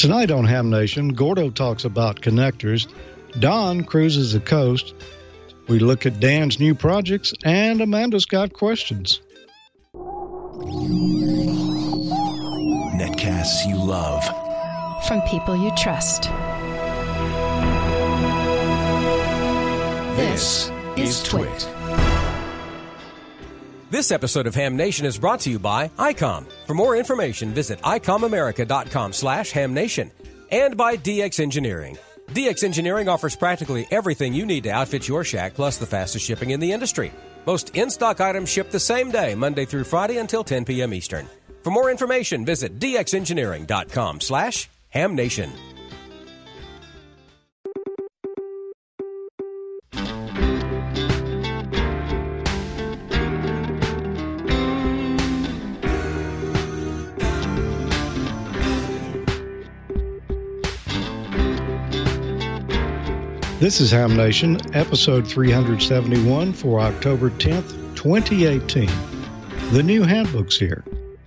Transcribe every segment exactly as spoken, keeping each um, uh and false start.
Tonight on Ham Nation, Gordo talks about connectors, Don cruises the coast, we look at Dan's new projects, and Amanda's got questions. Netcasts you love. From people you trust. This is Twit. This episode of Ham Nation is brought to you by ICOM. For more information, visit icomamerica.com slash hamnation. And by D X Engineering. D X Engineering offers practically everything you need to outfit your shack, plus the fastest shipping in the industry. Most in-stock items ship the same day, Monday through Friday until ten p.m. Eastern. For more information, visit dxengineering.com slash hamnation. This is Ham Nation, episode three seventy-one for October tenth, twenty eighteen. The new handbook's here.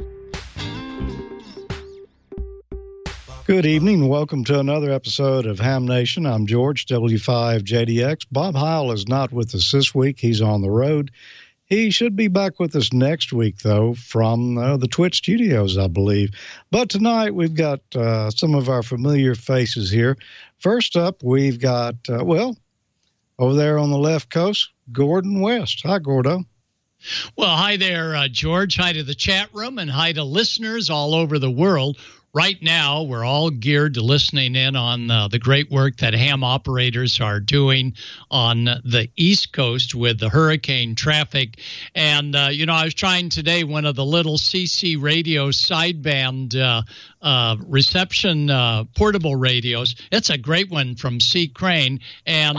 Good evening. Welcome to another episode of Ham Nation. I'm George, W five J D X. Bob Heil is not with us this week. He's on the road. He should be back with us next week, though, from uh, the Twit Studios, I believe. But tonight we've got uh, some of our familiar faces here. First up, we've got, uh, well, over there on the left coast, Gordon West. Hi, Gordo. Well, hi there, uh, George. Hi to the chat room and hi to listeners all over the world. Right now, we're all geared to listening in on uh, the great work that ham operators are doing on the East Coast with the hurricane traffic. And, uh, you know, I was trying today one of the little C C radio sideband uh, uh, reception uh, portable radios. It's a great one from C. Crane. And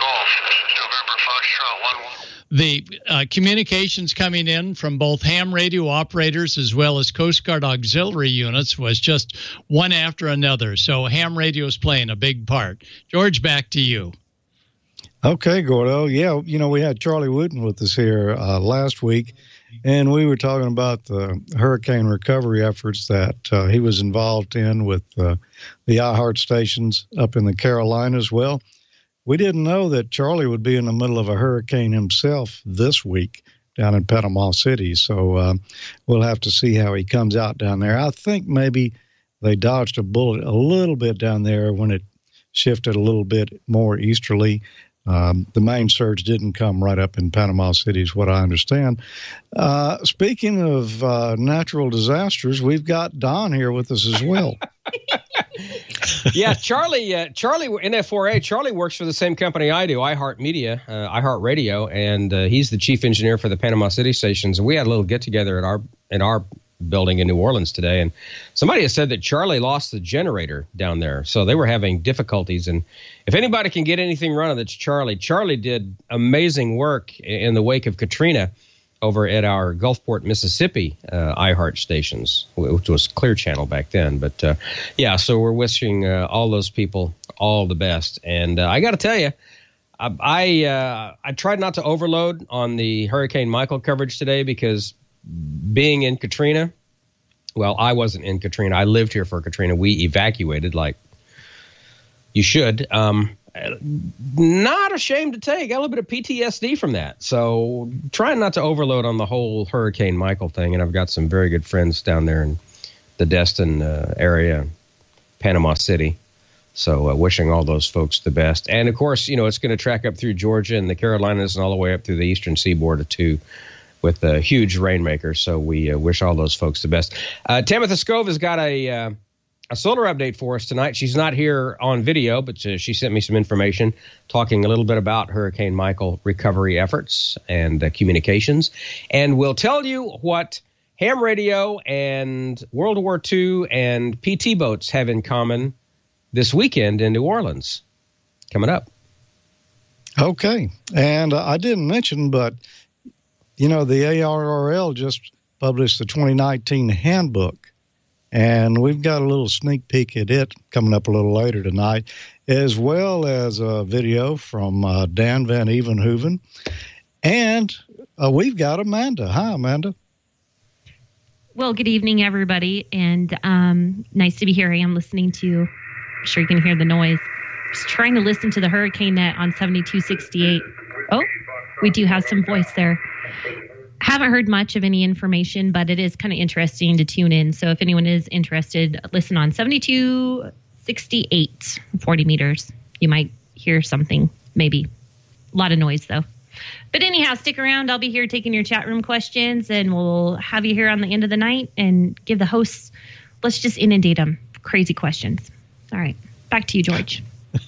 the uh, communications coming in from both ham radio operators as well as Coast Guard auxiliary units was just one after another. So ham radio is playing a big part. George, back to you. Okay, Gordo. Yeah, you know, we had Charlie Wooten with us here uh, last week, and we were talking about the hurricane recovery efforts that uh, he was involved in with uh, the iHeart stations up in the Carolinas. Well, we didn't know that Charlie would be in the middle of a hurricane himself this week down in Panama City. So uh, we'll have to see how he comes out down there. I think maybe they dodged a bullet a little bit down there when it shifted a little bit more easterly. Um, the main surge didn't come right up in Panama City is what I understand. Uh, speaking of uh, natural disasters, we've got Don here with us as well. Yeah, Charlie, uh, Charlie, N F four A, Charlie works for the same company I do, iHeart Media, uh, iHeart Radio, and uh, he's the chief engineer for the Panama City stations. And we had a little get together at our in our building in New Orleans today, and somebody has said that Charlie lost the generator down there, so they were having difficulties. And if anybody can get anything running, that's Charlie. Charlie did amazing work in the wake of Katrina over at our Gulfport, Mississippi uh, iHeart stations, which was Clear Channel back then. But, uh, yeah, so we're wishing uh, all those people all the best. And uh, I got to tell you, I I, uh, I tried not to overload on the Hurricane Michael coverage today because being in Katrina, well, I wasn't in Katrina. I lived here for Katrina. We evacuated like you should. Um Not ashamed to take. Got a little bit of P T S D from that. So trying not to overload on the whole Hurricane Michael thing. And I've got some very good friends down there in the Destin uh, area, Panama City. So uh, wishing all those folks the best. And, of course, you know, it's going to track up through Georgia and the Carolinas and all the way up through the eastern seaboard, too, with a huge rainmaker. So we uh, wish all those folks the best. Uh, Tamitha Scove has got a... Uh, A solar update for us tonight. She's not here on video, but uh, she sent me some information talking a little bit about Hurricane Michael recovery efforts and uh, communications. And we'll tell you what ham radio and World War Two and P T boats have in common this weekend in New Orleans. Coming up. Okay. And uh, I didn't mention, but, you know, the A R R L just published the twenty nineteen handbook. And we've got a little sneak peek at it coming up a little later tonight, as well as a video from uh, Dan Van Evenhoven. And uh, we've got Amanda. Hi, Amanda. Well, good evening, everybody, and um, nice to be here. I am listening to, I'm sure you can hear the noise. Just trying to listen to the Hurricane Net on seventy-two sixty-eight. Oh, we do have some voice there. Haven't heard much of any information, but it is kind of interesting to tune in. So if anyone is interested, listen on seventy-two sixty-eight, forty meters. You might hear something, maybe. A lot of noise, though. But anyhow, stick around. I'll be here taking your chat room questions, and we'll have you here on the end of the night and give the hosts, let's just inundate them. Crazy questions. All right. Back to you, George.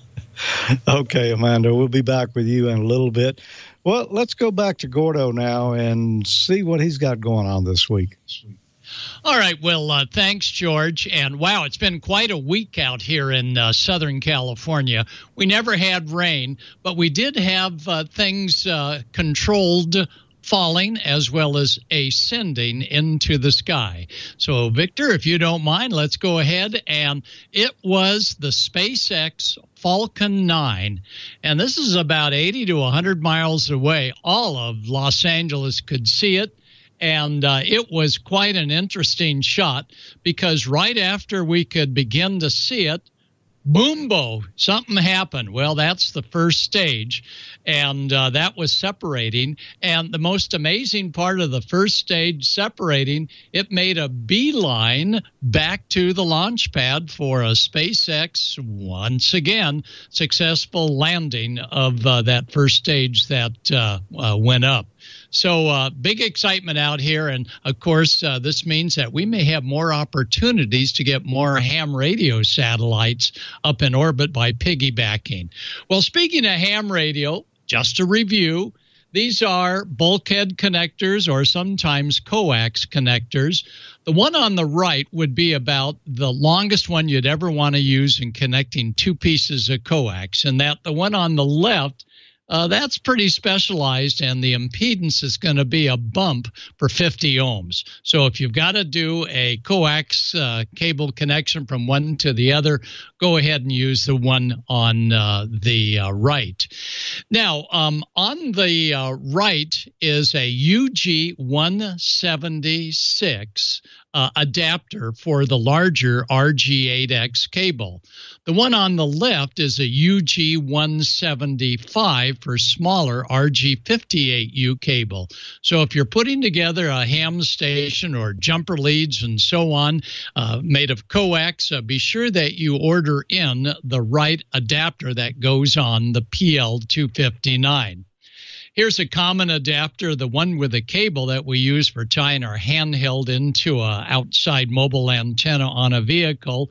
Okay, Amanda, we'll be back with you in a little bit. Well, let's go back to Gordo now and see what he's got going on this week. All right. Well, uh, thanks, George. And wow, it's been quite a week out here in uh, Southern California. We never had rain, but we did have uh, things uh, controlled falling as well as ascending into the sky. So, Victor, if you don't mind, let's go ahead. And it was the SpaceX Falcon nine. And this is about eighty to one hundred miles away. All of Los Angeles could see it. And uh, it was quite an interesting shot because right after we could begin to see it, boombo, something happened. Well, that's the first stage, and uh, that was separating. And the most amazing part of the first stage separating, it made a beeline back to the launch pad for a SpaceX, once again, successful landing of uh, that first stage that uh, uh, went up. So uh, big excitement out here. And, of course, uh, this means that we may have more opportunities to get more ham radio satellites up in orbit by piggybacking. Well, speaking of ham radio, just a review, these are bulkhead connectors or sometimes coax connectors. The one on the right would be about the longest one you'd ever want to use in connecting two pieces of coax, and that the one on the left, Uh, that's pretty specialized, and the impedance is going to be a bump for fifty ohms. So if you've got to do a coax uh, cable connection from one to the other, go ahead and use the one on uh, the uh, right. Now, um, on the uh, right is a U G one seventy-six uh, adapter for the larger R G eight X cable. The one on the left is a U G one seventy-five for smaller R G fifty-eight U cable. So if you're putting together a ham station or jumper leads and so on uh, made of coax, uh, be sure that you order in the right adapter that goes on the P L two fifty-nine. Here's a common adapter, the one with a cable that we use for tying our handheld into a outside mobile antenna on a vehicle.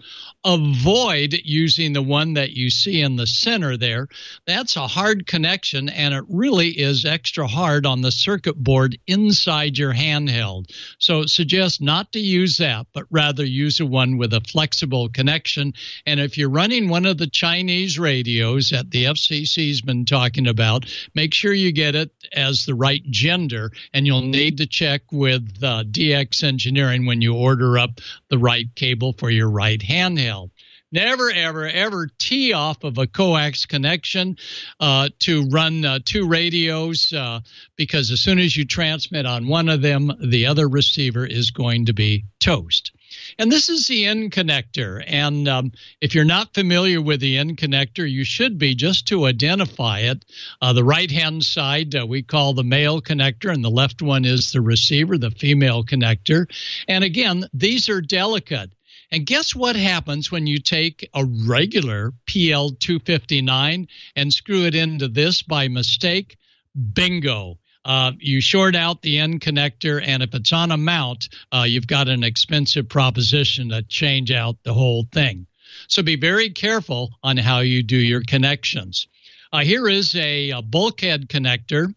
Avoid using the one that you see in the center there. That's a hard connection, and it really is extra hard on the circuit board inside your handheld. So suggest not to use that, but rather use a one with a flexible connection. And if you're running one of the Chinese radios that the F C C's been talking about, make sure you get it as the right gender, and you'll need to check with uh, D X Engineering when you order up the right cable for your right handheld. Never, ever, ever tee off of a coax connection uh, to run uh, two radios uh, because as soon as you transmit on one of them, the other receiver is going to be toast. And this is the end connector. And um, if you're not familiar with the end connector, you should be, just to identify it. Uh, the right-hand side uh, we call the male connector, and the left one is the receiver, the female connector. And again, these are delicate. And guess what happens when you take a regular P L two fifty-nine and screw it into this by mistake? Bingo. Uh, you short out the end connector, and if it's on a mount, uh, you've got an expensive proposition to change out the whole thing. So be very careful on how you do your connections. Uh, here is a, a bulkhead connector.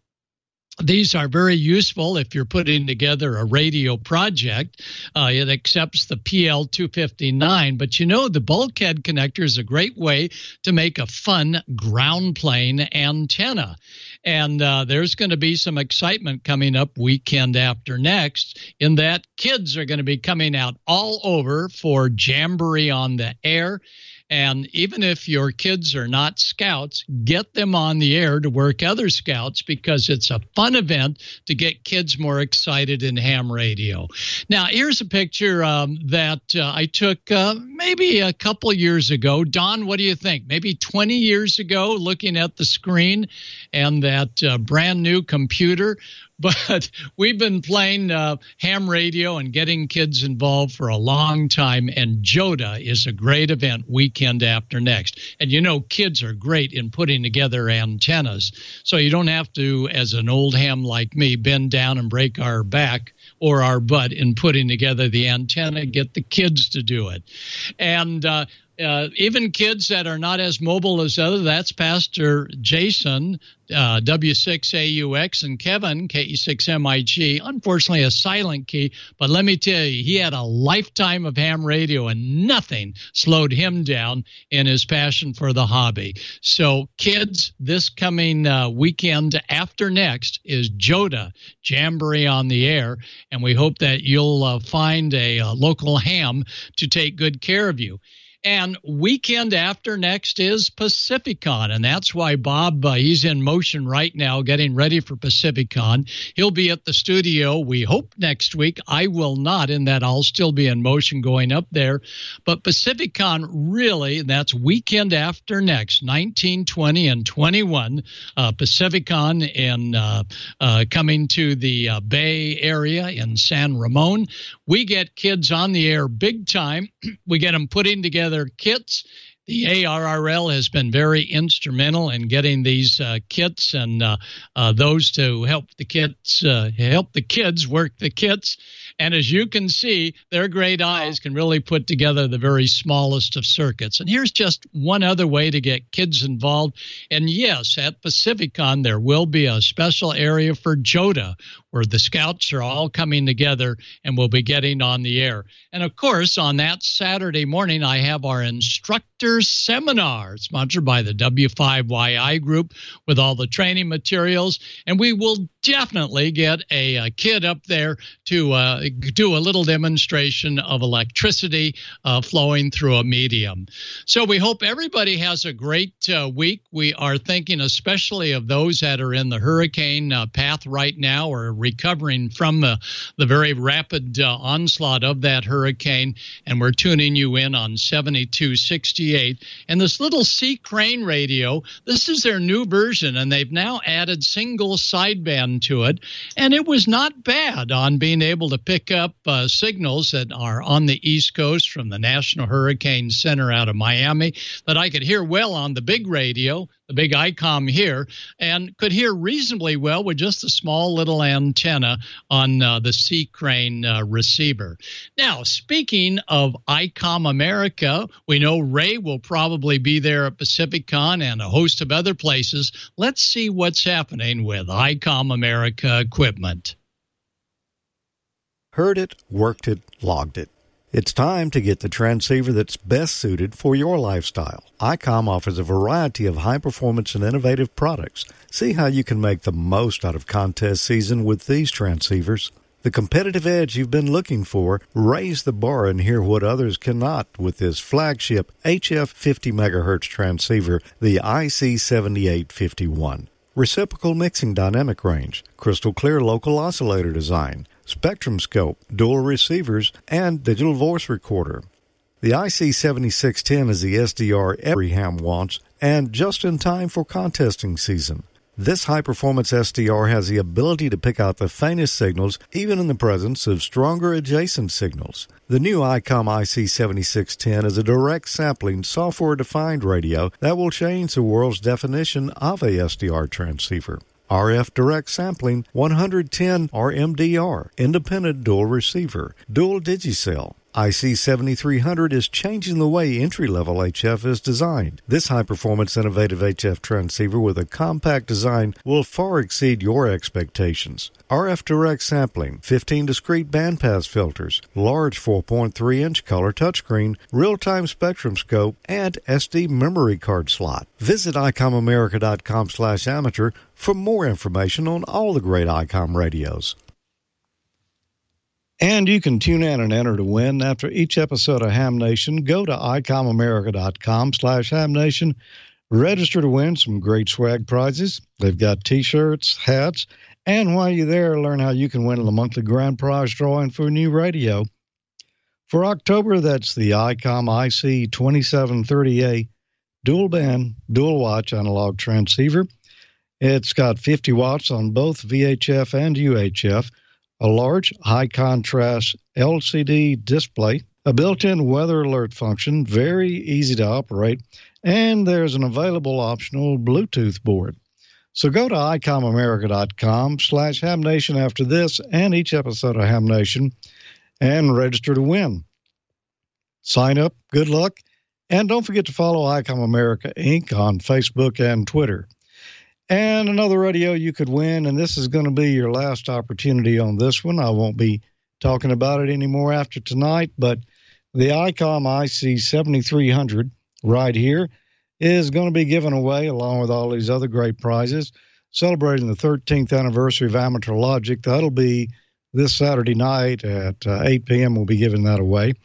These are very useful if you're putting together a radio project. Uh, it accepts the P L two fifty-nine, but you know the bulkhead connector is a great way to make a fun ground plane antenna. And uh, there's going to be some excitement coming up weekend after next in that kids are going to be coming out all over for Jamboree on the Air. And even if your kids are not scouts, get them on the air to work other scouts, because it's a fun event to get kids more excited in ham radio. Now, here's a picture um, that uh, I took uh, maybe a couple years ago. Don, what do you think? Maybe twenty years ago, looking at the screen and that uh, brand new computer. But we've been playing uh, ham radio and getting kids involved for a long time, and JOTA is a great event weekend after next. And you know, kids are great in putting together antennas, so you don't have to, as an old ham like me, bend down and break our back or our butt in putting together the antenna. Get the kids to do it. And uh, Uh, even kids that are not as mobile as others, that's Pastor Jason, uh, W six A U X, and Kevin, K E six M I G, unfortunately a silent key, but let me tell you, he had a lifetime of ham radio and nothing slowed him down in his passion for the hobby. So kids, this coming uh, weekend after next is JOTA, Jamboree on the Air, and we hope that you'll uh, find a, a local ham to take good care of you. And weekend after next is Pacificon, and that's why Bob, uh, he's in motion right now getting ready for Pacificon. He'll be at the studio, we hope, next week. I will not, in that I'll still be in motion going up there. But Pacificon really, that's weekend after next, nineteen, twenty, and twenty-one. Uh, Pacificon in, uh, uh, coming to the uh, Bay Area in San Ramon. We get kids on the air big time. We get them putting together their kits. The A R R L has been very instrumental in getting these uh, kits and uh, uh, those to help the kids uh, help the kids work the kits. And as you can see, their great eyes can really put together the very smallest of circuits. And here's just one other way to get kids involved. And yes, at Pacificon, there will be a special area for JOTA, where the scouts are all coming together and we'll be getting on the air. And of course, on that Saturday morning, I have our instructor seminar, sponsored by the W five Y I group, with all the training materials. And we will definitely get a, a kid up there to uh, do a little demonstration of electricity uh, flowing through a medium. So we hope everybody has a great uh, week. We are thinking especially of those that are in the hurricane uh, path right now, or recovering from the, the very rapid uh, onslaught of that hurricane. And we're tuning you in on seventy-two sixty-eight. And this little Sea Crane radio, this is their new version, and they've now added single sideband to it. And it was not bad on being able to pick up uh, signals that are on the East Coast from the National Hurricane Center out of Miami that I could hear well on the big radio, the big I COM here, and could hear reasonably well with just a small little antenna on uh, the Sea Crane uh, receiver. Now, speaking of I COM America, we know Ray will probably be there at Pacificon and a host of other places. Let's see what's happening with I COM America equipment. Heard it, worked it, logged it. It's time to get the transceiver that's best suited for your lifestyle. I COM offers a variety of high-performance and innovative products. See how you can make the most out of contest season with these transceivers. The competitive edge you've been looking for, raise the bar and hear what others cannot with this flagship H F fifty megahertz transceiver, the I C seventy-eight fifty-one. Reciprocal mixing dynamic range, crystal clear local oscillator design, spectrum scope, dual receivers, and digital voice recorder. The I C seventy-six ten is the S D R every ham wants, and just in time for contesting season. This high-performance S D R has the ability to pick out the faintest signals, even in the presence of stronger adjacent signals. The new I COM I C seventy-six ten is a direct sampling, software-defined radio that will change the world's definition of a S D R transceiver. R F direct sampling, one hundred ten R M D R, independent dual receiver, dual digicell. I C seventy-three hundred is changing the way entry-level H F is designed. This high-performance innovative H F transceiver with a compact design will far exceed your expectations. R F direct sampling, fifteen discrete bandpass filters, large four point three inch color touchscreen, real-time spectrum scope, and S D memory card slot. Visit I COM America dot com slash amateur for more information on all the great I COM radios. And you can tune in and enter to win. After each episode of Ham Nation, go to icomamerica.com slash Ham Nation. Register to win some great swag prizes. They've got T-shirts, hats, and while you're there, learn how you can win the monthly grand prize drawing for a new radio. For October, that's the ICOM I C twenty-seven thirty A dual band, dual watch analog transceiver. It's got fifty watts on both V H F and U H F, a large high contrast L C D display, a built-in weather alert function, very easy to operate, and there's an available optional Bluetooth board. So go to icomamerica.com slash Ham Nation after this and each episode of Ham Nation and register to win. Sign up, good luck, and don't forget to follow ICOM America Incorporated on Facebook and Twitter. And another radio you could win, and this is going to be your last opportunity on this one. I won't be talking about it anymore after tonight, but the ICOM I C seventy-three hundred right here is going to be given away along with all these other great prizes, celebrating the thirteenth anniversary of Amateur Logic. That'll be this Saturday night at uh, eight p.m. We'll be giving that away.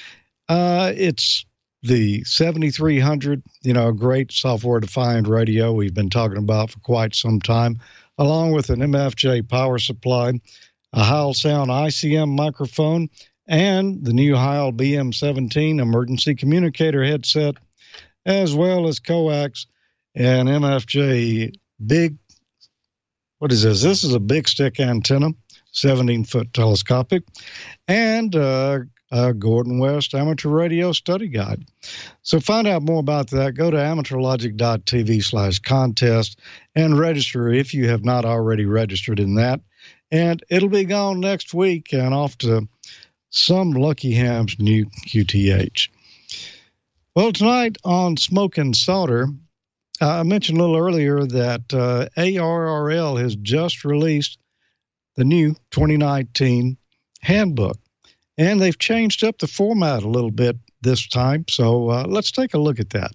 Uh, it's the seventy-three hundred, you know, a great software-defined radio we've been talking about for quite some time, along with an M F J power supply, a Heil Sound I C M microphone, and the new Heil B M seventeen emergency communicator headset, as well as coax and M F J big, what is this? This is a big stick antenna, seventeen-foot telescopic, and uh, a Gordon West Amateur Radio Study Guide. So find out more about that. Go to amateurlogic.tv slash contest and register if you have not already registered in that. And it'll be gone next week and off to some Lucky Ham's new Q T H. Well, tonight on Smoke and Solder, uh, I mentioned a little earlier that uh, A R R L has just released the new twenty nineteen handbook, and they've changed up the format a little bit this time, so uh, let's take a look at that.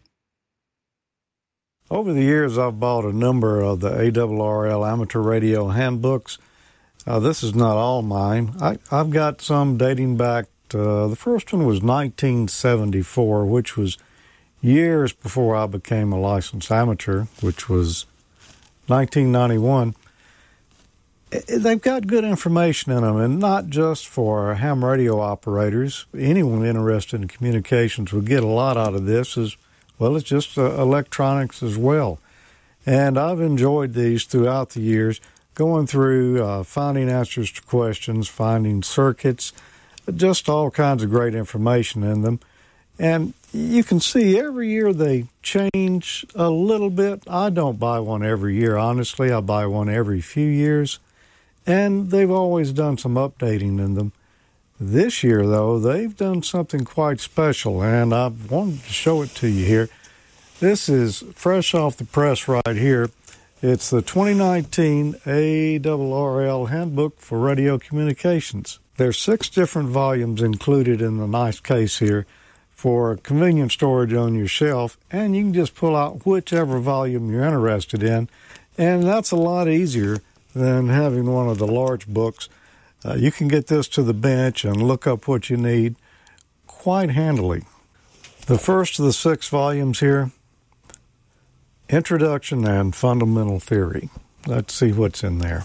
Over the years, I've bought a number of the A R R L amateur radio handbooks. Uh, this is not all mine. I, I've got some dating back. Uh, the first one was nineteen seventy-four, which was years before I became a licensed amateur, which was nineteen ninety-one. They've got good information in them, and not just for ham radio operators. Anyone interested in communications will get a lot out of this. As well, it's just uh, electronics as well. And I've enjoyed these throughout the years, going through, uh, finding answers to questions, finding circuits, just all kinds of great information in them. And you can see every year they change a little bit. I don't buy one every year, honestly. I buy one every few years. And they've always done some updating in them. This year, though, they've done something quite special, and I wanted to show it to you here. This is fresh off the press right here. It's the twenty nineteen A R R L Handbook for Radio Communications. There's six different volumes included in the nice case here for convenient storage on your shelf, and you can just pull out whichever volume you're interested in, and that's a lot easier than having one of the large books. Uh, you can get this to the bench and look up what you need quite handily. The first of the six volumes here, Introduction and Fundamental Theory. Let's see what's in there.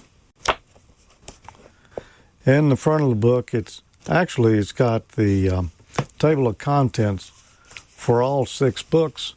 In the front of the book, it's actually it's got the um, table of contents for all six books.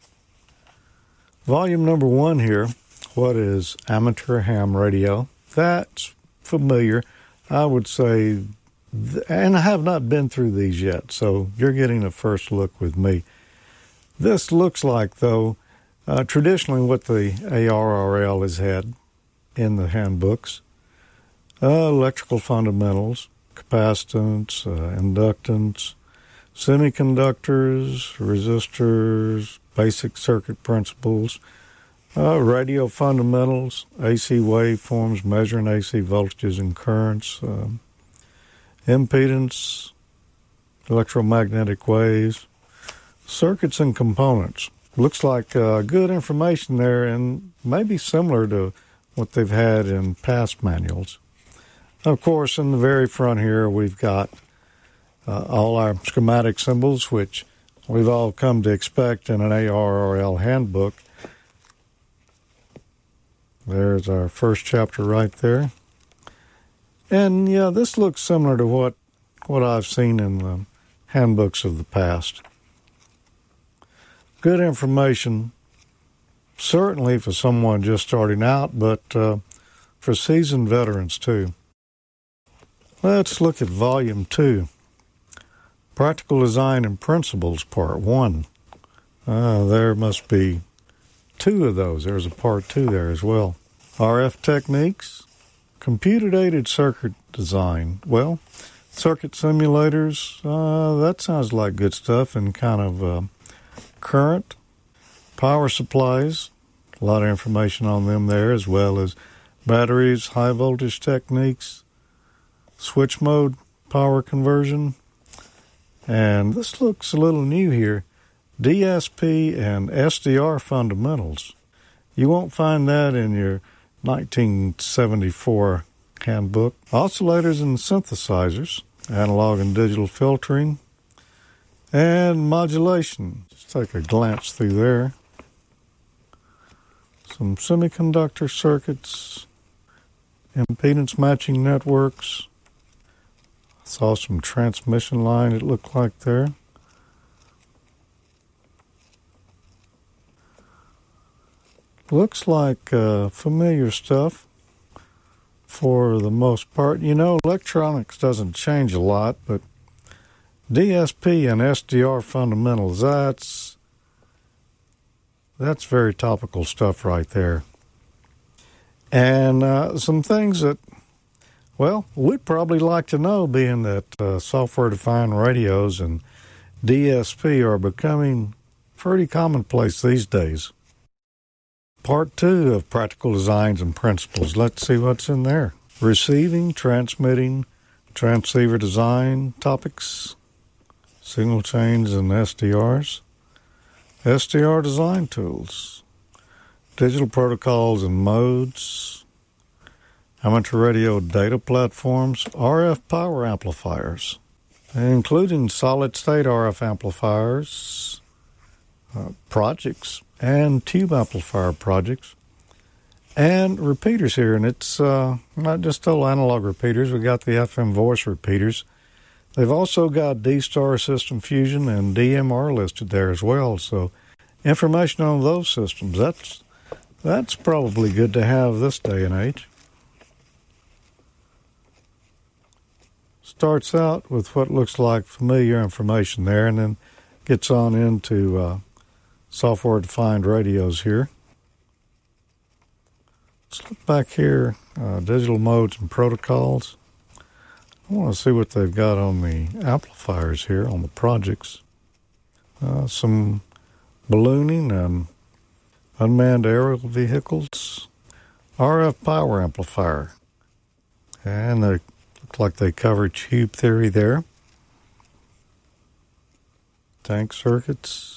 Volume number one here, what is amateur ham radio? That's familiar. I would say, and I have not been through these yet, so you're getting a first look with me. This looks like, though, uh, traditionally what the A R R L has had in the handbooks. Uh, electrical fundamentals, capacitance, uh, inductance, semiconductors, resistors, basic circuit principles, uh, radio fundamentals, A C waveforms, measuring A C voltages and currents, uh, impedance, electromagnetic waves, circuits and components. Looks like uh, good information there, and maybe similar to what they've had in past manuals. Of course, in the very front here, we've got uh, all our schematic symbols, which we've all come to expect in an A R R L handbook. There's our first chapter right there. And, yeah, this looks similar to what, what I've seen in the handbooks of the past. Good information, certainly for someone just starting out, but uh, for seasoned veterans, too. Let's look at Volume two. Practical Design and Principles, Part one. Uh, there must be two of those. There's a Part two there as well. R F Techniques, Computer-Aided Circuit Design. Well, circuit simulators, uh, that sounds like good stuff, and kind of uh, current. Power supplies, a lot of information on them there, as well as batteries, high voltage techniques, switch mode power conversion. And this looks a little new here. D S P and S D R fundamentals. You won't find that in your nineteen seventy-four handbook. Oscillators and synthesizers, analog and digital filtering, and modulation. Just take a glance through there. Some semiconductor circuits, impedance matching networks. Saw some transmission line, it looked like there. Looks like uh, familiar stuff for the most part. You know, electronics doesn't change a lot, but D S P and S D R fundamentals, that's, that's very topical stuff right there. And uh, some things that, well, we'd probably like to know, being that uh, software-defined radios and D S P are becoming pretty commonplace these days. Part two of Practical Designs and Principles. Let's see what's in there. Receiving, transmitting, transceiver design topics, signal chains and S D Rs, S D R design tools, digital protocols and modes, amateur radio data platforms, R F power amplifiers, including solid-state R F amplifiers, uh, projects, and tube amplifier projects, and repeaters here. And it's uh, not just all analog repeaters. We got the F M voice repeaters. They've also got D-Star System Fusion and D M R listed there as well. So information on those systems, that's, that's probably good to have this day and age. Starts out with what looks like familiar information there, and then gets on into uh, software-defined radios here. Let's look back here, uh, digital modes and protocols. I want to see what they've got on the amplifiers here, on the projects. Uh, some ballooning and unmanned aerial vehicles. R F power amplifier. And they look like they cover tube theory there. Tank circuits.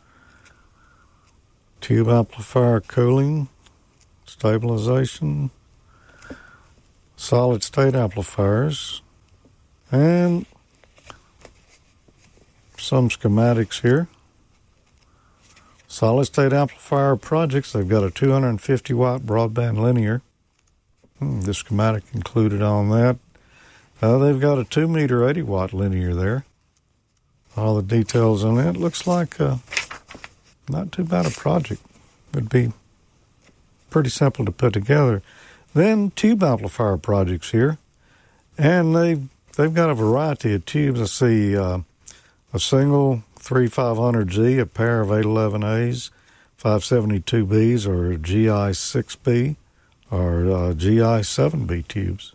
Tube amplifier cooling, stabilization, solid-state amplifiers, and some schematics here. Solid-state amplifier projects, they've got a two hundred fifty watt broadband linear. Hmm, the schematic included on that. Uh, they've got a two meter eighty watt linear there. All the details on it. Looks like uh, not too bad a project. Would be pretty simple to put together. Then tube amplifier projects here, and they've they've got a variety of tubes. I see uh, a single three five hundred Z, a pair of eight eleven A's, five seventy-two B's, or G I six B, or uh, G I seven B tubes.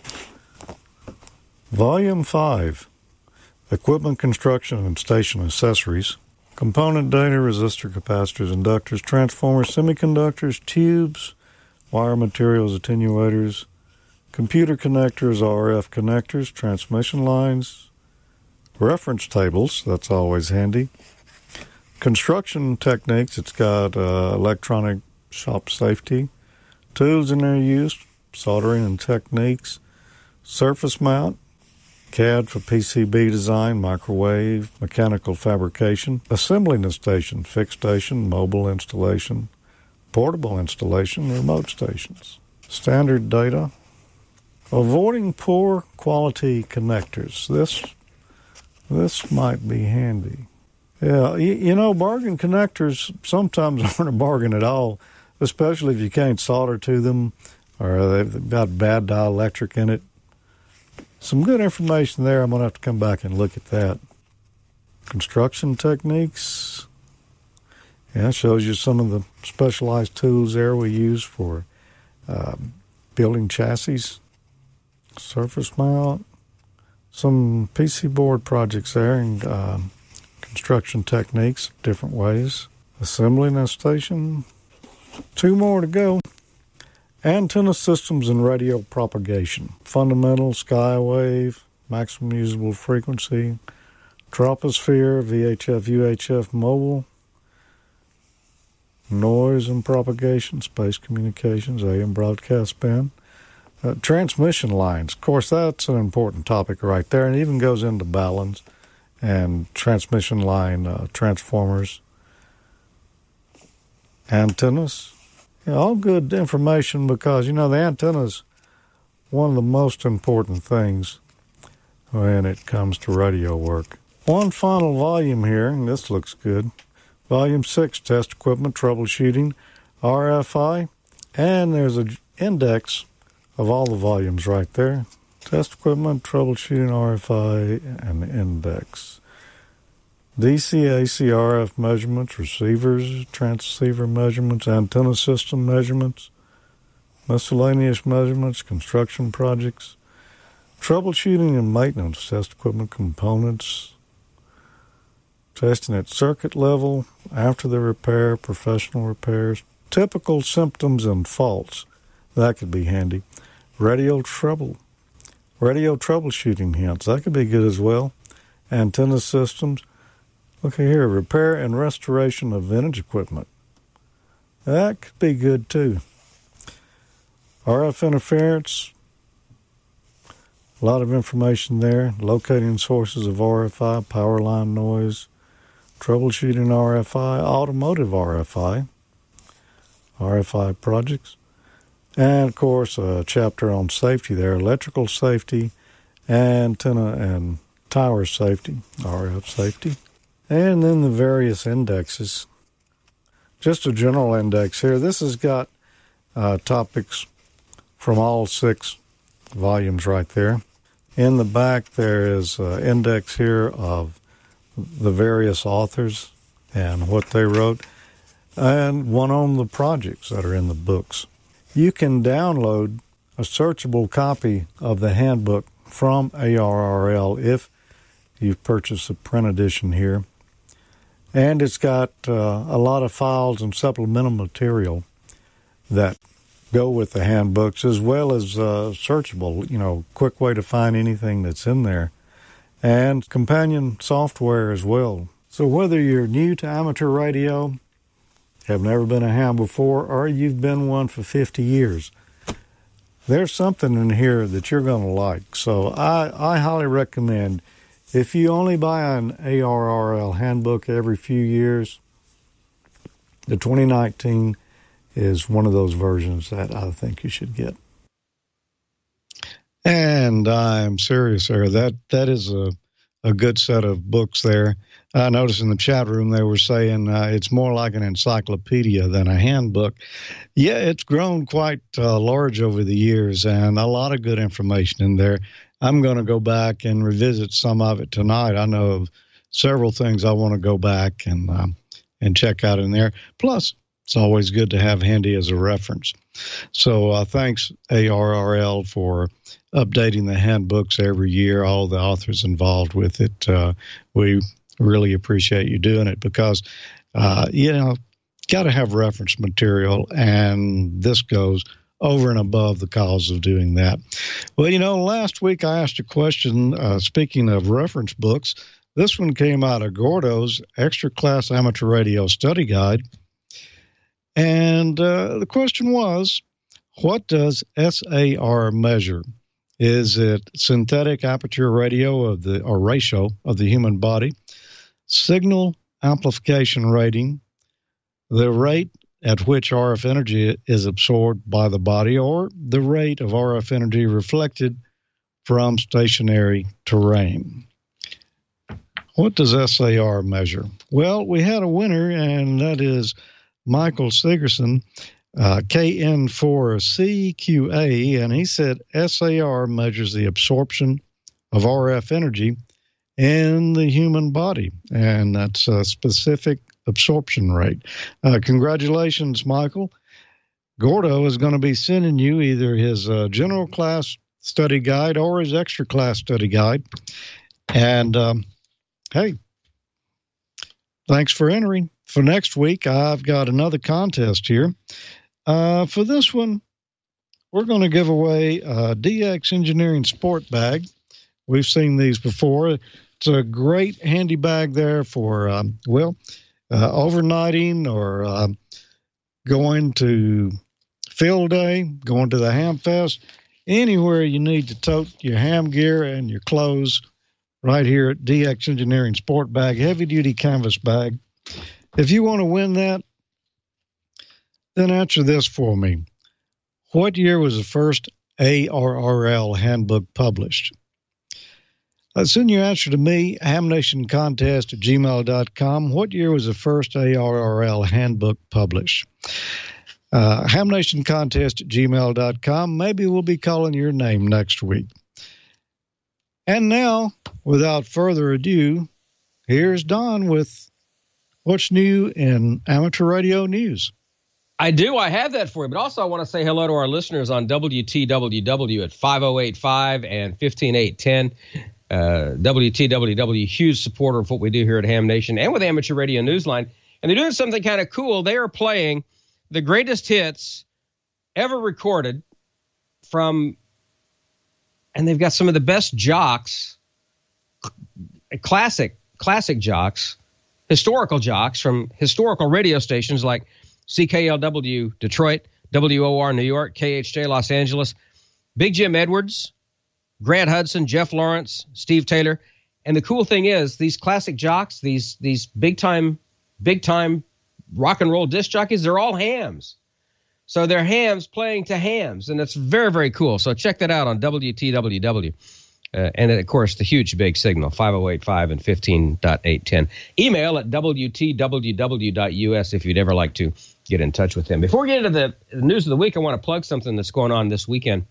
Volume five, Equipment Construction and Station Accessories. Component data, resistor, capacitors, inductors, transformers, semiconductors, tubes, wire materials, attenuators, computer connectors, R F connectors, transmission lines, reference tables, that's always handy. Construction techniques, it's got uh, electronic shop safety, tools in their use, soldering and techniques, surface mount, C A D for P C B design, microwave, mechanical fabrication, assembling station, fixed station, mobile installation, portable installation, remote stations. Standard data. Avoiding poor quality connectors. This this might be handy. Yeah, you, you know, bargain connectors sometimes aren't a bargain at all, especially if you can't solder to them or they've got bad dielectric in it. Some good information there. I'm going to have to come back and look at that. Construction techniques. Yeah, it shows you some of the specialized tools there we use for uh, building chassis. Surface mount. Some P C board projects there and uh, construction techniques, different ways. Assembling station. Two more to go. Antenna systems and radio propagation. Fundamental, skywave, maximum usable frequency, troposphere, V H F, U H F, mobile, noise and propagation, space communications, A M broadcast band, uh, transmission lines. Of course, that's an important topic right there, and it even goes into balance and transmission line uh, transformers, antennas. Yeah, all good information because, you know, the antenna's one of the most important things when it comes to radio work. One final volume here, and this looks good. Volume six, Test Equipment Troubleshooting, R F I, and there's an index of all the volumes right there. Test Equipment Troubleshooting, R F I, and the index. D C, A C, R F measurements, receivers, transceiver measurements, antenna system measurements, miscellaneous measurements, construction projects, troubleshooting and maintenance, test equipment components, testing at circuit level, after the repair, professional repairs, typical symptoms and faults. That could be handy. Radio trouble, radio troubleshooting hints. That could be good as well. Antenna systems. Look here, repair and restoration of vintage equipment. That could be good too. R F interference. A lot of information there. Locating sources of R F I, power line noise, troubleshooting R F I, automotive R F I, R F I projects, and of course a chapter on safety there, electrical safety, antenna and tower safety, R F safety, and then the various indexes. Just a general index here. This has got uh, topics from all six volumes right there. In the back there is an index here of the various authors and what they wrote, and one on the projects that are in the books. You can download a searchable copy of the handbook from A R R L if you've purchased a print edition here. And it's got uh, a lot of files and supplemental material that go with the handbooks, as well as uh, searchable, you know, quick way to find anything that's in there, and companion software as well. So whether you're new to amateur radio, have never been a ham before, or you've been one for fifty years, there's something in here that you're going to like. So I, I highly recommend, if you only buy an A R R L handbook every few years, the twenty nineteen is one of those versions that I think you should get. And I'm serious there. That that is a, a good set of books there. I noticed in the chat room they were saying uh, it's more like an encyclopedia than a handbook. Yeah, it's grown quite uh, large over the years, and a lot of good information in there. I'm going to go back and revisit some of it tonight. I know of several things I want to go back and um, and check out in there. Plus, it's always good to have handy as a reference. So uh, thanks, A R R L, for updating the handbooks every year, all the authors involved with it. Uh, we really appreciate you doing it because, uh, you know, got to have reference material, and this goes over and above the cause of doing that. Well, you know, last week I asked a question, uh, speaking of reference books. This one came out of Gordo's Extra Class Amateur Radio Study Guide. And uh, the question was, what does S A R measure? Is it synthetic aperture radio of the or ratio of the human body, signal amplification rating, the rate at which R F energy is absorbed by the body, or the rate of R F energy reflected from stationary terrain? What does S A R measure? Well, we had a winner, and that is Michael Sigerson, uh, K N four C Q A, and he said S A R measures the absorption of R F energy in the human body, and that's a specific absorption rate. Uh, congratulations, Michael. Gordo is going to be sending you either his uh, general class study guide or his extra class study guide. And um, hey, thanks for entering. For next week, I've got another contest here. Uh, for this one, we're going to give away a D X Engineering Sport Bag. We've seen these before. It's a great handy bag there for, um, well, uh, overnighting or uh, going to field day, going to the Ham Fest, anywhere you need to tote your ham gear and your clothes. Right here at D X Engineering Sport Bag, heavy-duty canvas bag. If you want to win that, then answer this for me. What year was the first A R R L handbook published? Uh, send your answer to me, hamnationcontest at gmail dot com. What year was the first A R R L handbook published? Uh, hamnationcontest at gmail dot com. Maybe we'll be calling your name next week. And now, without further ado, here's Don with what's new in amateur radio news. I do. I have that for you. But also I want to say hello to our listeners on W T W W at five oh eight five and fifteen eight ten. Uh, W T W W, huge supporter of what we do here at Ham Nation and with Amateur Radio Newsline. And they're doing something kind of cool. They are playing the greatest hits ever recorded from, and they've got some of the best jocks, classic, classic jocks, historical jocks from historical radio stations like C K L W Detroit, W O R New York, K H J Los Angeles, Big Jim Edwards, Grant Hudson, Jeff Lawrence, Steve Taylor. And the cool thing is these classic jocks, these these big time, big time rock and roll disc jockeys, they're all hams. So they're hams playing to hams, and it's very, very cool. So check that out on W T W W. Uh, and, of course, the huge big signal, five oh eight five and fifteen eight ten. Email at W T W W dot U S if you'd ever like to get in touch with them. Before we get into the news of the week, I want to plug something that's going on this weekend.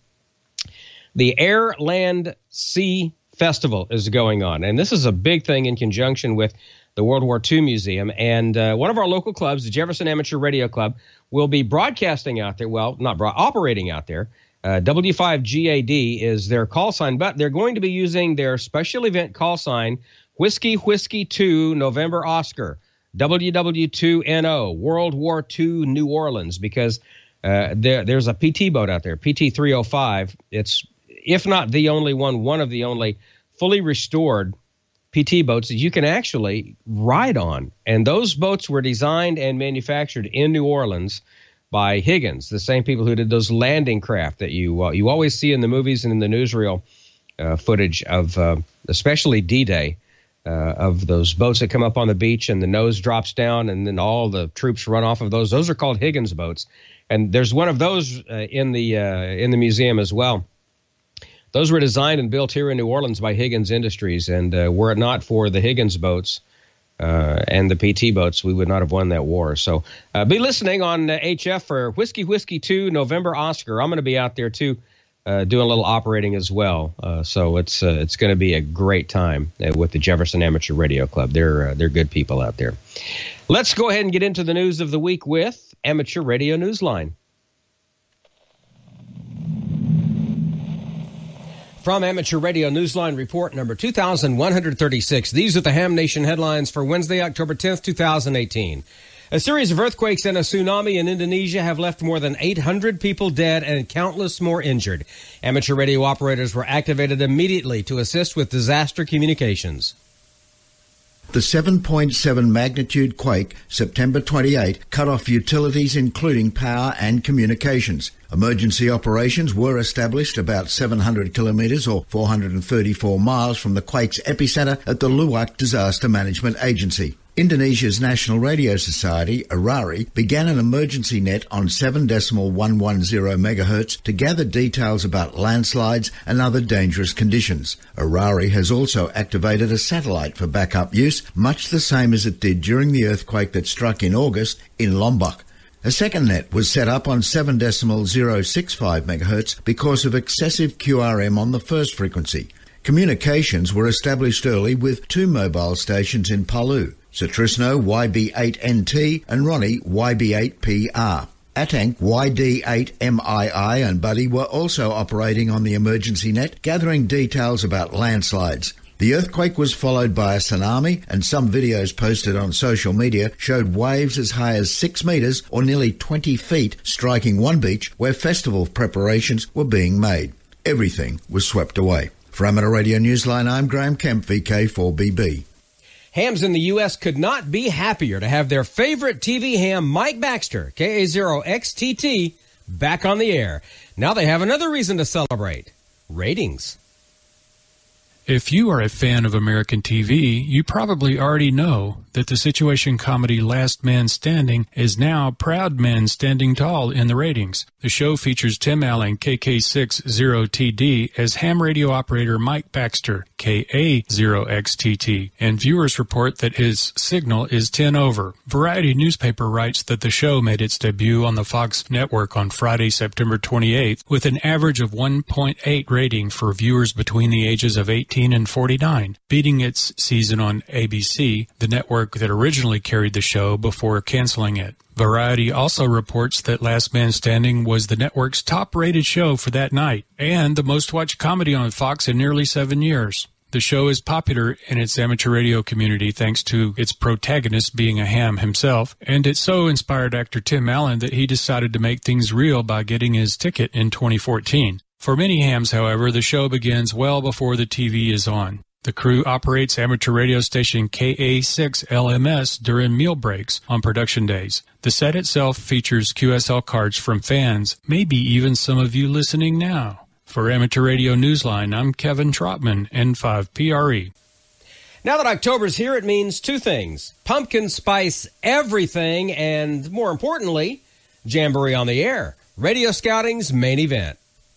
The Air, Land, Sea Festival is going on, and this is a big thing in conjunction with the World War Two Museum. And uh, one of our local clubs, the Jefferson Amateur Radio Club, will be broadcasting out there. Well, not broad, operating out there. Uh, W five G A D is their call sign, but they're going to be using their special event call sign, Whiskey Whiskey two November Oscar, W W two N O, World War Two New Orleans, because uh, there, there's a P T boat out there, P T three oh five. It's, if not the only one, one of the only fully restored P T boats that you can actually ride on. And those boats were designed and manufactured in New Orleans by Higgins, the same people who did those landing craft that you uh, you always see in the movies and in the newsreel uh, footage of, uh, especially D-Day, uh, of those boats that come up on the beach and the nose drops down and then all the troops run off of those. Those are called Higgins boats. And there's one of those uh, in the uh, in the museum as well. Those were designed and built here in New Orleans by Higgins Industries, and uh, were it not for the Higgins boats uh, and the P T boats, we would not have won that war. So uh, be listening on uh, H F for Whiskey Whiskey two November Oscar. I'm going to be out there, too, uh, doing a little operating as well. Uh, so it's uh, it's going to be a great time uh, with the Jefferson Amateur Radio Club. They're, uh, they're good people out there. Let's go ahead and get into the news of the week with Amateur Radio Newsline. From Amateur Radio Newsline report number two thousand one hundred thirty-six. These are the Ham Nation headlines for Wednesday, October tenth, twenty eighteen. A series of earthquakes and a tsunami in Indonesia have left more than eight hundred people dead and countless more injured. Amateur radio operators were activated immediately to assist with disaster communications. The seven point seven magnitude quake, September twenty-eighth, cut off utilities including power and communications. Emergency operations were established about seven hundred kilometres or four hundred thirty-four miles from the quake's epicenter at the Luwak Disaster Management Agency. Indonesia's National Radio Society, ARARI, began an emergency net on seven point one one zero megahertz to gather details about landslides and other dangerous conditions. ARARI has also activated a satellite for backup use, much the same as it did during the earthquake that struck in August in Lombok. A second net was set up on seven point zero six five megahertz because of excessive Q R M on the first frequency. Communications were established early with two mobile stations in Palu, Sutrisno Y B eight N T and Ronnie Y B eight P R. Atank Y D eight M I I and Buddy were also operating on the emergency net, gathering details about landslides. The earthquake was followed by a tsunami, and some videos posted on social media showed waves as high as six metres or nearly twenty feet striking one beach where festival preparations were being made. Everything was swept away. For Amateur Radio Newsline, I'm Graham Kemp, V K four B B. Hams in the U S could not be happier to have their favorite T V ham, Mike Baxter, K A zero X T T, back on the air. Now they have another reason to celebrate: ratings. If you are a fan of American T V, you probably already know that the situation comedy Last Man Standing is now Proud Men Standing Tall in the ratings. The show features Tim Allen, K K six zero T D, as ham radio operator Mike Baxter, K A zero X T T, and viewers report that his signal is ten over. Variety newspaper writes that the show made its debut on the Fox network on Friday, September twenty-eighth, with an average of one point eight rating for viewers between the ages of eighteen and forty-nine, beating its season on A B C, the network that originally carried the show before canceling it. Variety also reports that Last Man Standing was the network's top-rated show for that night, and the most-watched comedy on Fox in nearly seven years. The show is popular in its amateur radio community thanks to its protagonist being a ham himself, and it so inspired actor Tim Allen that he decided to make things real by getting his ticket in twenty fourteen. For many hams, however, the show begins well before the T V is on. The crew operates amateur radio station K A six L M S during meal breaks on production days. The set itself features Q S L cards from fans, maybe even some of you listening now. For Amateur Radio Newsline, I'm Kevin Trotman, N five P R E. Now that October's here, it means two things: pumpkin spice everything, and more importantly, Jamboree on the Air, Radio Scouting's main event.